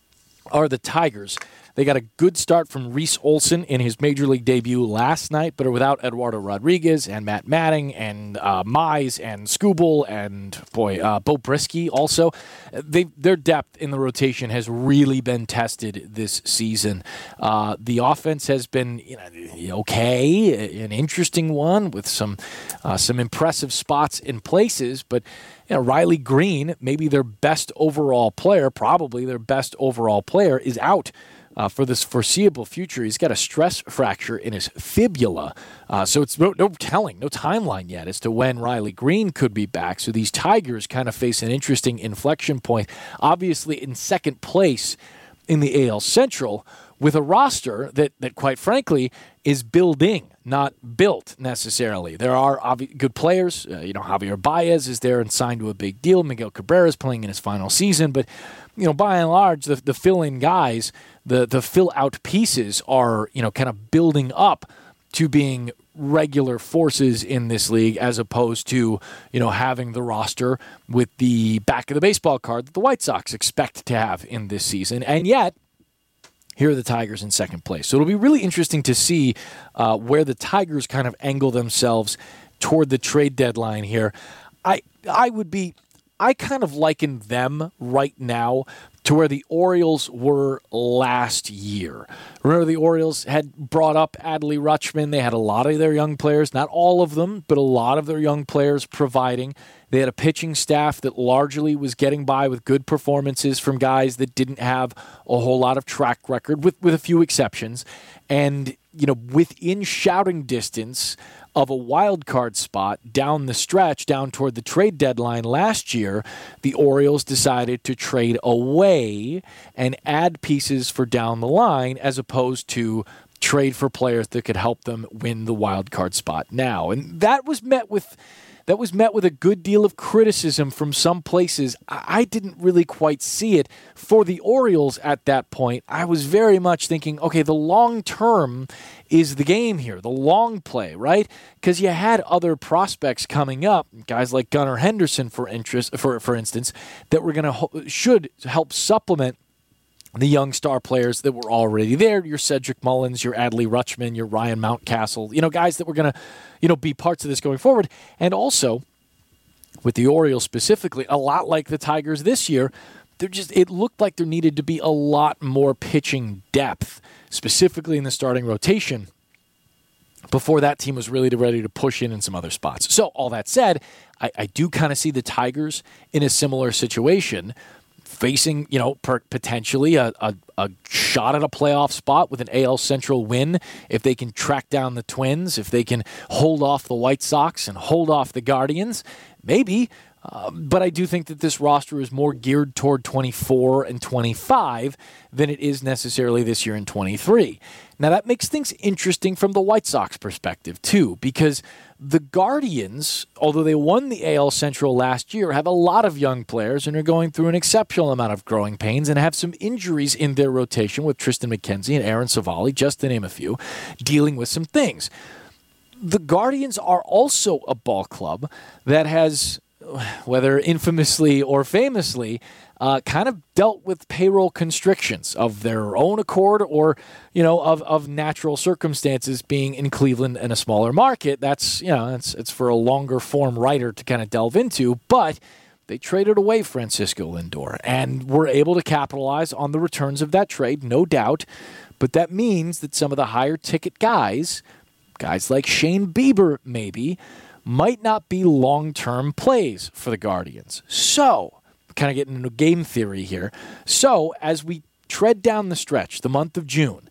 are the Tigers. They got a good start from Reese Olson in his Major League debut last night, but are without Eduardo Rodriguez and Matt Matting and uh, Mize and Skubal and, boy, uh, Bo Brisky also. They, their depth in the rotation has really been tested this season. Uh, the offense has been you know, okay, an interesting one with some uh, some impressive spots in places, but you know, Riley Green, maybe their best overall player, probably their best overall player, is out Uh, for this foreseeable future. He's got a stress fracture in his fibula. Uh, so it's no, no telling, no timeline yet as to when Riley Green could be back. So these Tigers kind of face an interesting inflection point. Obviously in second place in the A L Central with a roster that, that quite frankly, is building, not built necessarily. There are obvi- good players. Uh, you know, Javier Baez is there and signed to a big deal. Miguel Cabrera is playing in his final season. But, you know, by and large, the, the fill-in guys, the, the fill-out pieces are, you know, kind of building up to being regular forces in this league as opposed to, you know, having the roster with the back of the baseball card that the White Sox expect to have in this season. And yet, here are the Tigers in second place. So it'll be really interesting to see uh, where the Tigers kind of angle themselves toward the trade deadline here. I I would be, I kind of liken them right now to where the Orioles were last year. Remember, the Orioles had brought up Adley Rutschman. They had a lot of their young players, not all of them, but a lot of their young players providing. They had a pitching staff that largely was getting by with good performances from guys that didn't have a whole lot of track record, with, with a few exceptions. And, you know, within shouting distance of a wild card spot down the stretch, down toward the trade deadline last year, the Orioles decided to trade away and add pieces for down the line as opposed to trade for players that could help them win the wild card spot now. And that was met with that was met with a good deal of criticism from some places. I didn't really quite see it. For the Orioles at that point, I was very much thinking, okay, the long term is the game here, the long play, right? Because you had other prospects coming up, guys like Gunnar Henderson, for interest, for for instance, that were going to should help supplement the young star players that were already there. Your Cedric Mullins, your Adley Rutschman, your Ryan Mountcastle, you know, guys that were going to, you know, be parts of this going forward. And also, with the Orioles specifically, a lot like the Tigers this year, there just it looked like there needed to be a lot more pitching depth, specifically in the starting rotation, before that team was really ready to push in in some other spots. So, all that said, I, I do kind of see the Tigers in a similar situation, facing, you know, per- potentially a, a, a shot at a playoff spot with an A L Central win if they can track down the Twins, if they can hold off the White Sox and hold off the Guardians, maybe. Uh, but I do think that this roster is more geared toward twenty-four and twenty-five than it is necessarily this year in twenty-three. Now, that makes things interesting from the White Sox perspective, too, because the Guardians, although they won the A L Central last year, have a lot of young players and are going through an exceptional amount of growing pains and have some injuries in their rotation with Tristan McKenzie and Aaron Savali, just to name a few, dealing with some things. The Guardians are also a ball club that has, whether infamously or famously, uh, kind of dealt with payroll constrictions of their own accord or, you know, of, of natural circumstances being in Cleveland and a smaller market. That's, you know, it's, it's for a longer form writer to kind of delve into, but they traded away Francisco Lindor and were able to capitalize on the returns of that trade, no doubt. But that means that some of the higher ticket guys, guys like Shane Bieber maybe, might not be long-term plays for the Guardians. So, kind of getting into game theory here. So, as we tread down the stretch, the month of June,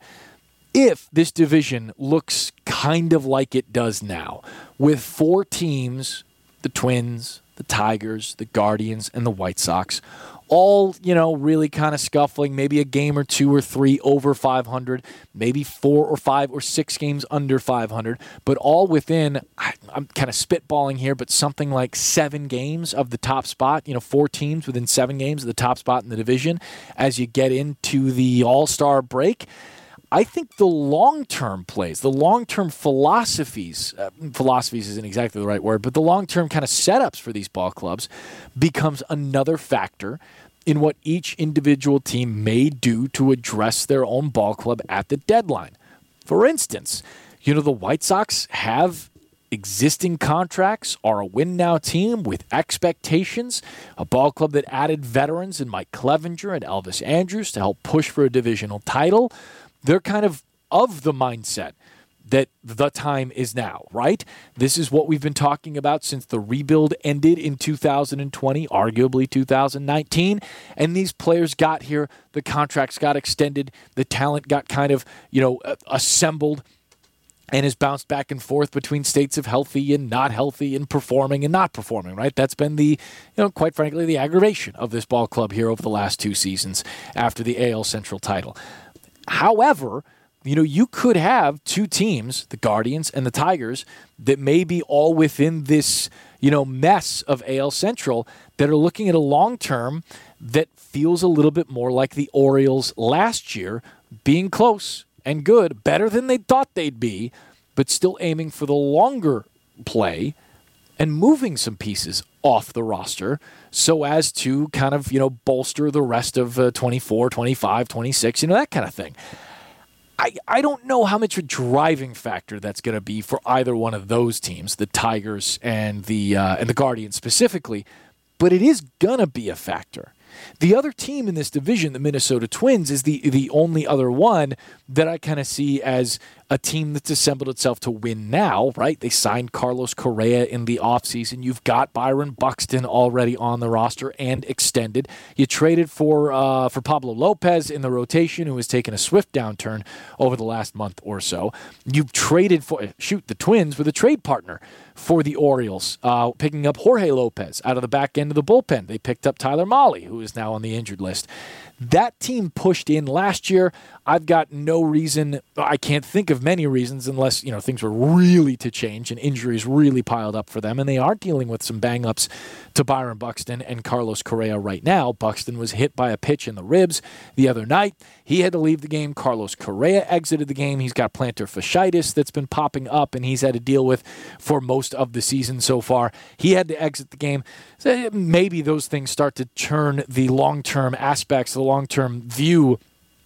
if this division looks kind of like it does now, with four teams, the Twins, the Tigers, the Guardians, and the White Sox, all, you know, really kind of scuffling, maybe a game or two or three over five hundred, maybe four or five or six games under five hundred, but all within, I'm kind of spitballing here, but something like seven games of the top spot, you know, four teams within seven games of the top spot in the division as you get into the All-Star break. I think the long-term plays, the long-term philosophies, uh, philosophies isn't exactly the right word, but the long-term kind of setups for these ball clubs becomes another factor in what each individual team may do to address their own ball club at the deadline. For instance, you know, the White Sox have existing contracts, are a win-now team with expectations, a ball club that added veterans in Mike Clevenger and Elvis Andrus to help push for a divisional title. They're kind of of the mindset that the time is now, right? This is what we've been talking about since the rebuild ended in two thousand twenty, arguably two thousand nineteen, and these players got here, the contracts got extended, the talent got kind of, you know, assembled, and has bounced back and forth between states of healthy and not healthy and performing and not performing, right? That's been the, you know, quite frankly, the aggravation of this ball club here over the last two seasons after the A L Central title. However, you know, you could have two teams, the Guardians and the Tigers, that may be all within this, you know, mess of A L Central that are looking at a long term that feels a little bit more like the Orioles last year, being close and good, better than they thought they'd be, but still aiming for the longer play and moving some pieces off the roster so as to kind of, you know, bolster the rest of uh, twenty-four, twenty-five, twenty-six, you know, that kind of thing. I, I don't know how much a driving factor that's going to be for either one of those teams, the Tigers and the uh, and the Guardians specifically, but it is going to be a factor. The other team in this division, the Minnesota Twins, is the the only other one that I kind of see as a team that's assembled itself to win now, right? They signed Carlos Correa in the offseason. You've got Byron Buxton already on the roster and extended. You traded for uh, for Pablo Lopez in the rotation, who has taken a swift downturn over the last month or so. You've traded for, shoot, the Twins with a trade partner for the Orioles, uh, picking up Jorge Lopez out of the back end of the bullpen. They picked up Tyler Mahle, who is now on the injured list. That team pushed in last year. I've got no reason, I can't think of many reasons unless, you know, things were really to change and injuries really piled up for them. And they are dealing with some bang-ups to Byron Buxton and Carlos Correa right now. Buxton was hit by a pitch in the ribs the other night. He had to leave the game. Carlos Correa exited the game. He's got plantar fasciitis that's been popping up and he's had to deal with for most of the season so far. He had to exit the game. So maybe those things start to turn the long-term aspects, the long-term view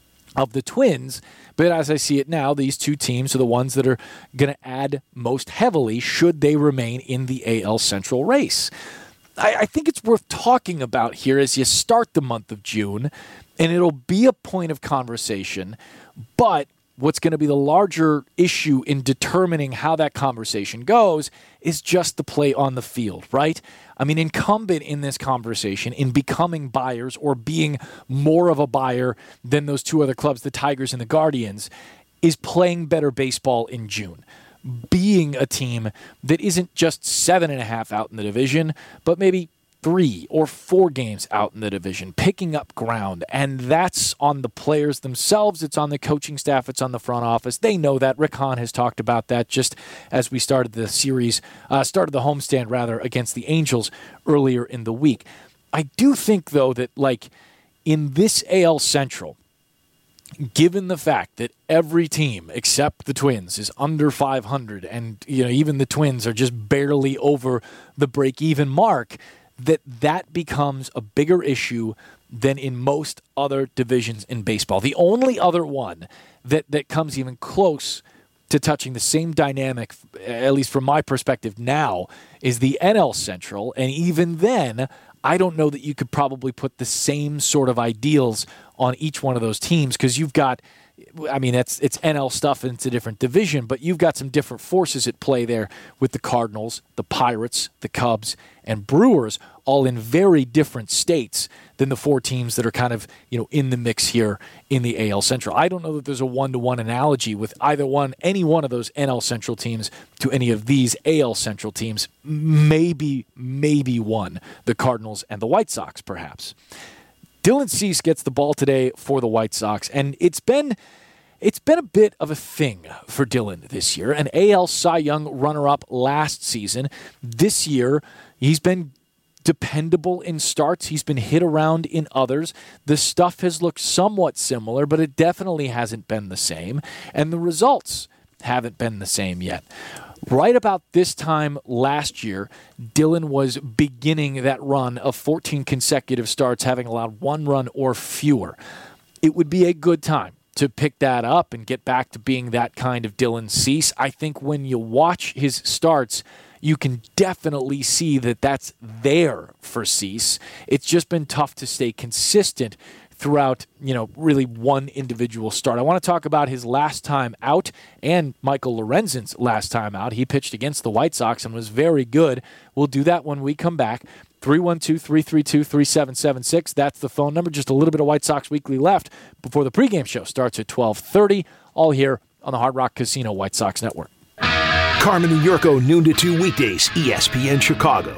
of the Twins. But as I see it now, these two teams are the ones that are going to add most heavily should they remain in the A L Central race. I, I think it's worth talking about here as you start the month of June, and it'll be a point of conversation, but what's going to be the larger issue in determining how that conversation goes is just the play on the field, right? I mean, incumbent in this conversation, in becoming buyers or being more of a buyer than those two other clubs, the Tigers and the Guardians, is playing better baseball in June. Being a team that isn't just seven and a half out in the division, but maybe three or four games out in the division, picking up ground. And that's on the players themselves. It's on the coaching staff. It's on the front office. They know that. Rick Hahn has talked about that just as we started the series, uh, started the homestand, rather, against the Angels earlier in the week. I do think, though, that, like, in this A L Central, given the fact that every team except the Twins is under five hundred and, you know, even the Twins are just barely over the break-even mark, that that becomes a bigger issue than in most other divisions in baseball. The only other one that, that comes even close to touching the same dynamic, at least from my perspective now, is the N L Central. And even then, I don't know that you could probably put the same sort of ideals on each one of those teams because you've got, I mean, it's, it's N L stuff and it's a different division, but you've got some different forces at play there with the Cardinals, the Pirates, the Cubs, and Brewers, all in very different states than the four teams that are kind of, you know, in the mix here in the A L Central. I don't know that there's a one-to-one analogy with either one, any one of those N L Central teams to any of these A L Central teams. Maybe, maybe one, the Cardinals and the White Sox, perhaps. Dylan Cease gets the ball today for the White Sox, and it's been it's been a bit of a thing for Dylan this year. An A L Cy Young runner-up last season. This year, he's been dependable in starts. He's been hit around in others. The stuff has looked somewhat similar, but it definitely hasn't been the same, and the results haven't been the same yet. Right about this time last year, Dylan was beginning that run of fourteen consecutive starts, having allowed one run or fewer. It would be a good time to pick that up and get back to being that kind of Dylan Cease. I think when you watch his starts, you can definitely see that that's there for Cease. It's just been tough to stay consistent throughout, you know, really one individual start. I want to talk about his last time out and Michael Lorenzen's last time out. He pitched against the White Sox and was very good. We'll do that when we come back. three one two, three three two, three seven seven six. That's the phone number. Just a little bit of White Sox Weekly left before the pregame show starts at twelve thirty, all here on the Hard Rock Casino White Sox Network. Carmen and Yurko, noon to two weekdays, E S P N Chicago.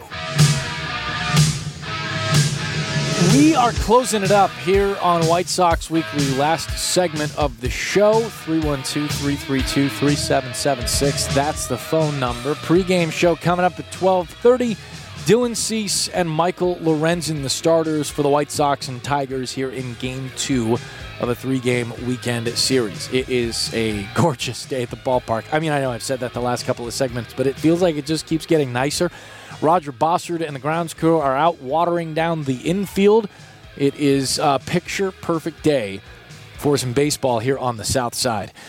We are closing it up here on White Sox Weekly, last segment of the show. three one two, three three two, three seven seven six. That's the phone number. Pre-game show coming up at twelve thirty. Dylan Cease and Michael Lorenzen, the starters for the White Sox and Tigers here in Game two of a three-game weekend series. It is a gorgeous day at the ballpark. I mean, I know I've said that the last couple of segments, but it feels like it just keeps getting nicer. Roger Bossard and the grounds crew are out watering down the infield. It is a picture-perfect day for some baseball here on the south side.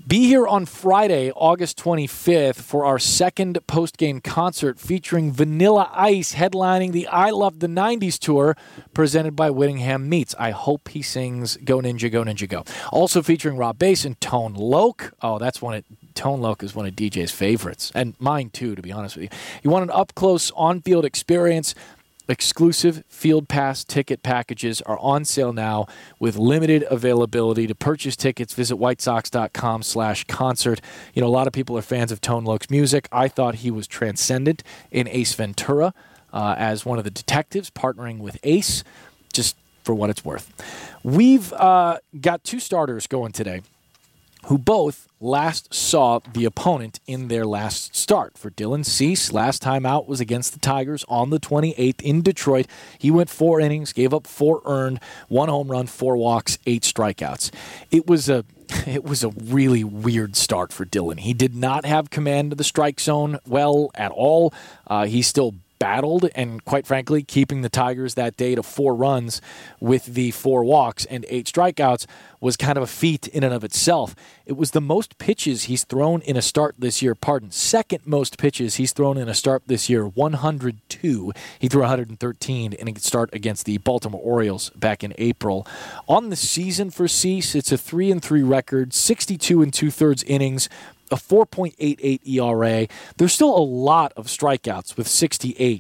Be here on Friday, August twenty-fifth, for our second post-game concert featuring Vanilla Ice headlining the I Love the nineties tour presented by Whittingham Meats. I hope he sings Go Ninja, Go Ninja, Go. Also featuring Rob Bass and Tone Loc. Oh, that's one of, Tone Loc is one of D J's favorites, and mine too, to be honest with you. You want an up-close, on-field experience? Exclusive Field Pass ticket packages are on sale now with limited availability. To purchase tickets, visit whitesox.com slash concert. You know, a lot of people are fans of Tone Loc's music. I thought he was transcendent in Ace Ventura uh, as one of the detectives partnering with Ace, just for what it's worth. We've uh, got two starters going today who both last saw the opponent in their last start. For Dylan Cease, last time out was against the Tigers on the twenty-eighth in Detroit. He went four innings, gave up four earned, one home run, four walks, eight strikeouts. It was a it was a really weird start for Dylan. He did not have command of the strike zone well at all. Uh, he still battled, and quite frankly, keeping the Tigers that day to four runs with the four walks and eight strikeouts was kind of a feat in and of itself. It was the most pitches he's thrown in a start this year, pardon, second most pitches he's thrown in a start this year, one hundred two. He threw one hundred thirteen in a start against the Baltimore Orioles back in April. On the season for Cease, it's a three and three record, sixty-two and two-thirds innings, a four point eight eight E R A. There's still a lot of strikeouts with sixty-eight.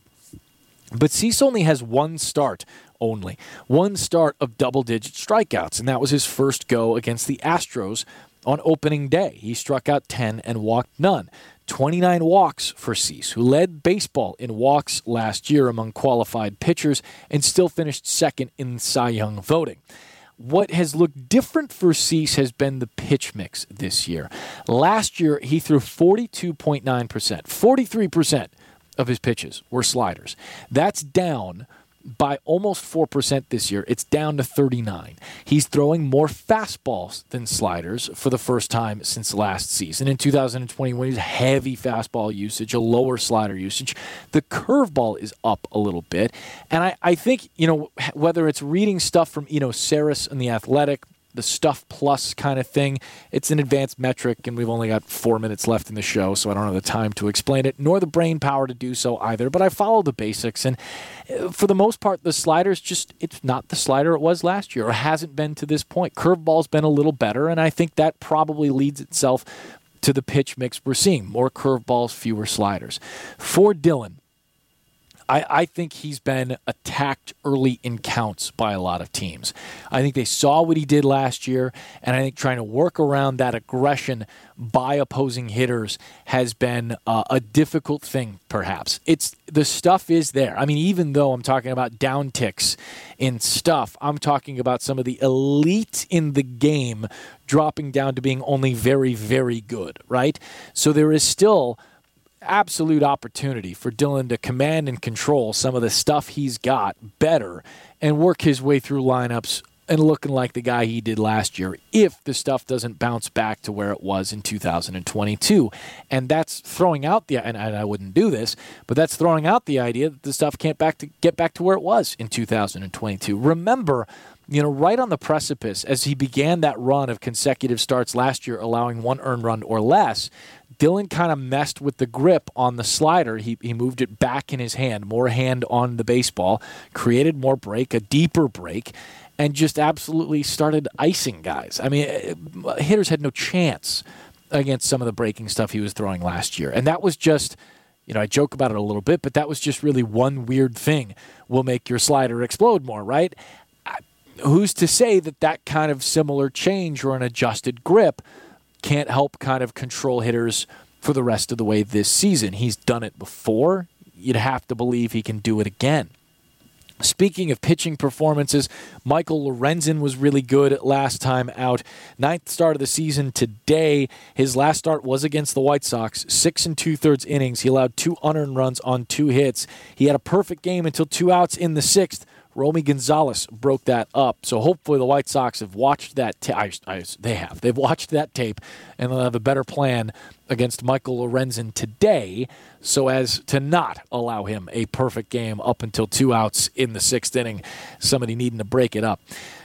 But Cease only has one start, only. One start of double-digit strikeouts, and that was his first go against the Astros on opening day. He struck out ten and walked none. twenty-nine walks for Cease, who led baseball in walks last year among qualified pitchers and still finished second in Cy Young voting. What has looked different for Cease has been the pitch mix this year. Last year, he threw forty-two point nine percent. forty-three percent of his pitches were sliders. That's down by almost four percent this year. It's down to thirty-nine. He's throwing more fastballs than sliders for the first time since last season. In two thousand twenty, when he's heavy fastball usage, a lower slider usage, the curveball is up a little bit. And I, I think, you know, whether it's reading stuff from Eno Saris and The Athletic, the Stuff Plus kind of thing, it's an advanced metric, and we've only got four minutes left in the show, so I don't have the time to explain it, nor the brain power to do so either, but I follow the basics, and for the most part, the slider's just, it's not the slider it was last year, or hasn't been to this point. Curveball's been a little better, and I think that probably leads itself to the pitch mix we're seeing. More curveballs, fewer sliders. For Dylan, I, I think he's been attacked early in counts by a lot of teams. I think they saw what he did last year, and I think trying to work around that aggression by opposing hitters has been uh, a difficult thing, perhaps. It's the stuff is there. I mean, even though I'm talking about down ticks in stuff, I'm talking about some of the elite in the game dropping down to being only very, very good, right? So there is still absolute opportunity for Dylan to command and control some of the stuff he's got better and work his way through lineups and looking like the guy he did last year if the stuff doesn't bounce back to where it was in two thousand twenty-two. And that's throwing out the, and I wouldn't do this, but that's throwing out the idea that the stuff can't back to get back to where it was in two thousand twenty-two. Remember, you know, right on the precipice as he began that run of consecutive starts last year, allowing one earned run or less, Dylan kind of messed with the grip on the slider. He he moved it back in his hand, more hand on the baseball, created more break, a deeper break, and just absolutely started icing guys. I mean, hitters had no chance against some of the breaking stuff he was throwing last year. And that was just, you know, I joke about it a little bit, but that was just really one weird thing will make your slider explode more, right? Who's to say that that kind of similar change or an adjusted grip can't help kind of control hitters for the rest of the way this season? He's done it before. You'd have to believe he can do it again. Speaking of pitching performances, Michael Lorenzen was really good last time out. Ninth start of the season today. His last start was against the White Sox. Six and two-thirds innings. He allowed two unearned runs on two hits. He had a perfect game until two outs in the sixth. Romy Gonzalez broke that up. So hopefully the White Sox have watched that tape. They have. They've watched that tape, and they'll have a better plan against Michael Lorenzen today so as to not allow him a perfect game up until two outs in the sixth inning, somebody needing to break it up.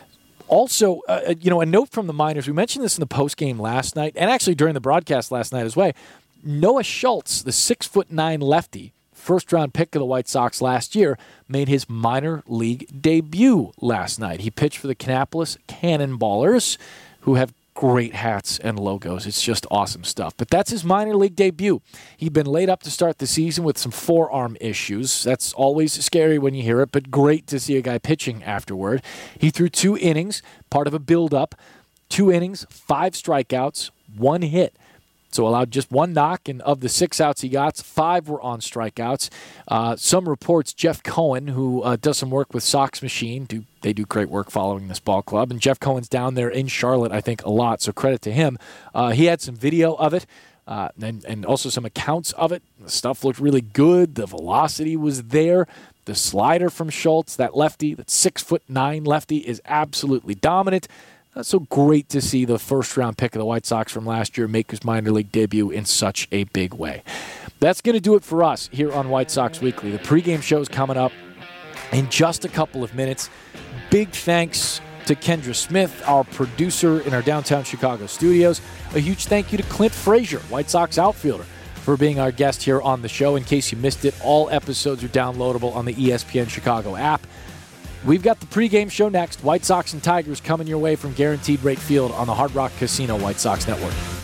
Also, uh, you know, a note from the minors. We mentioned this in the postgame last night, and actually during the broadcast last night as well. Noah Schultz, the six foot nine lefty, first-round pick of the White Sox last year, made his minor league debut last night. He pitched for the Kannapolis Cannonballers, who have great hats and logos. It's just awesome stuff. But that's his minor league debut. He'd been laid up to start the season with some forearm issues. That's always scary when you hear it, but great to see a guy pitching afterward. He threw two innings, part of a build-up. Two innings, five strikeouts, one hit. So allowed just one knock, and of the six outs he got, five were on strikeouts. Uh, some reports Jeff Cohen, who uh, does some work with Sox Machine, do they do great work following this ball club, and Jeff Cohen's down there in Charlotte, I think, a lot, so credit to him. Uh, he had some video of it, uh, and, and also some accounts of it. The stuff looked really good. The velocity was there. The slider from Schultz, that lefty, that six foot nine lefty, is absolutely dominant. Uh, so great to see the first-round pick of the White Sox from last year make his minor league debut in such a big way. That's going to do it for us here on White Sox Weekly. The pregame show is coming up in just a couple of minutes. Big thanks to Kendra Smith, our producer in our downtown Chicago studios. A huge thank you to Clint Frazier, White Sox outfielder, for being our guest here on the show. In case you missed it, all episodes are downloadable on the E S P N Chicago app. We've got the pregame show next. White Sox and Tigers coming your way from Guaranteed Rate Field on the Hard Rock Casino White Sox Network.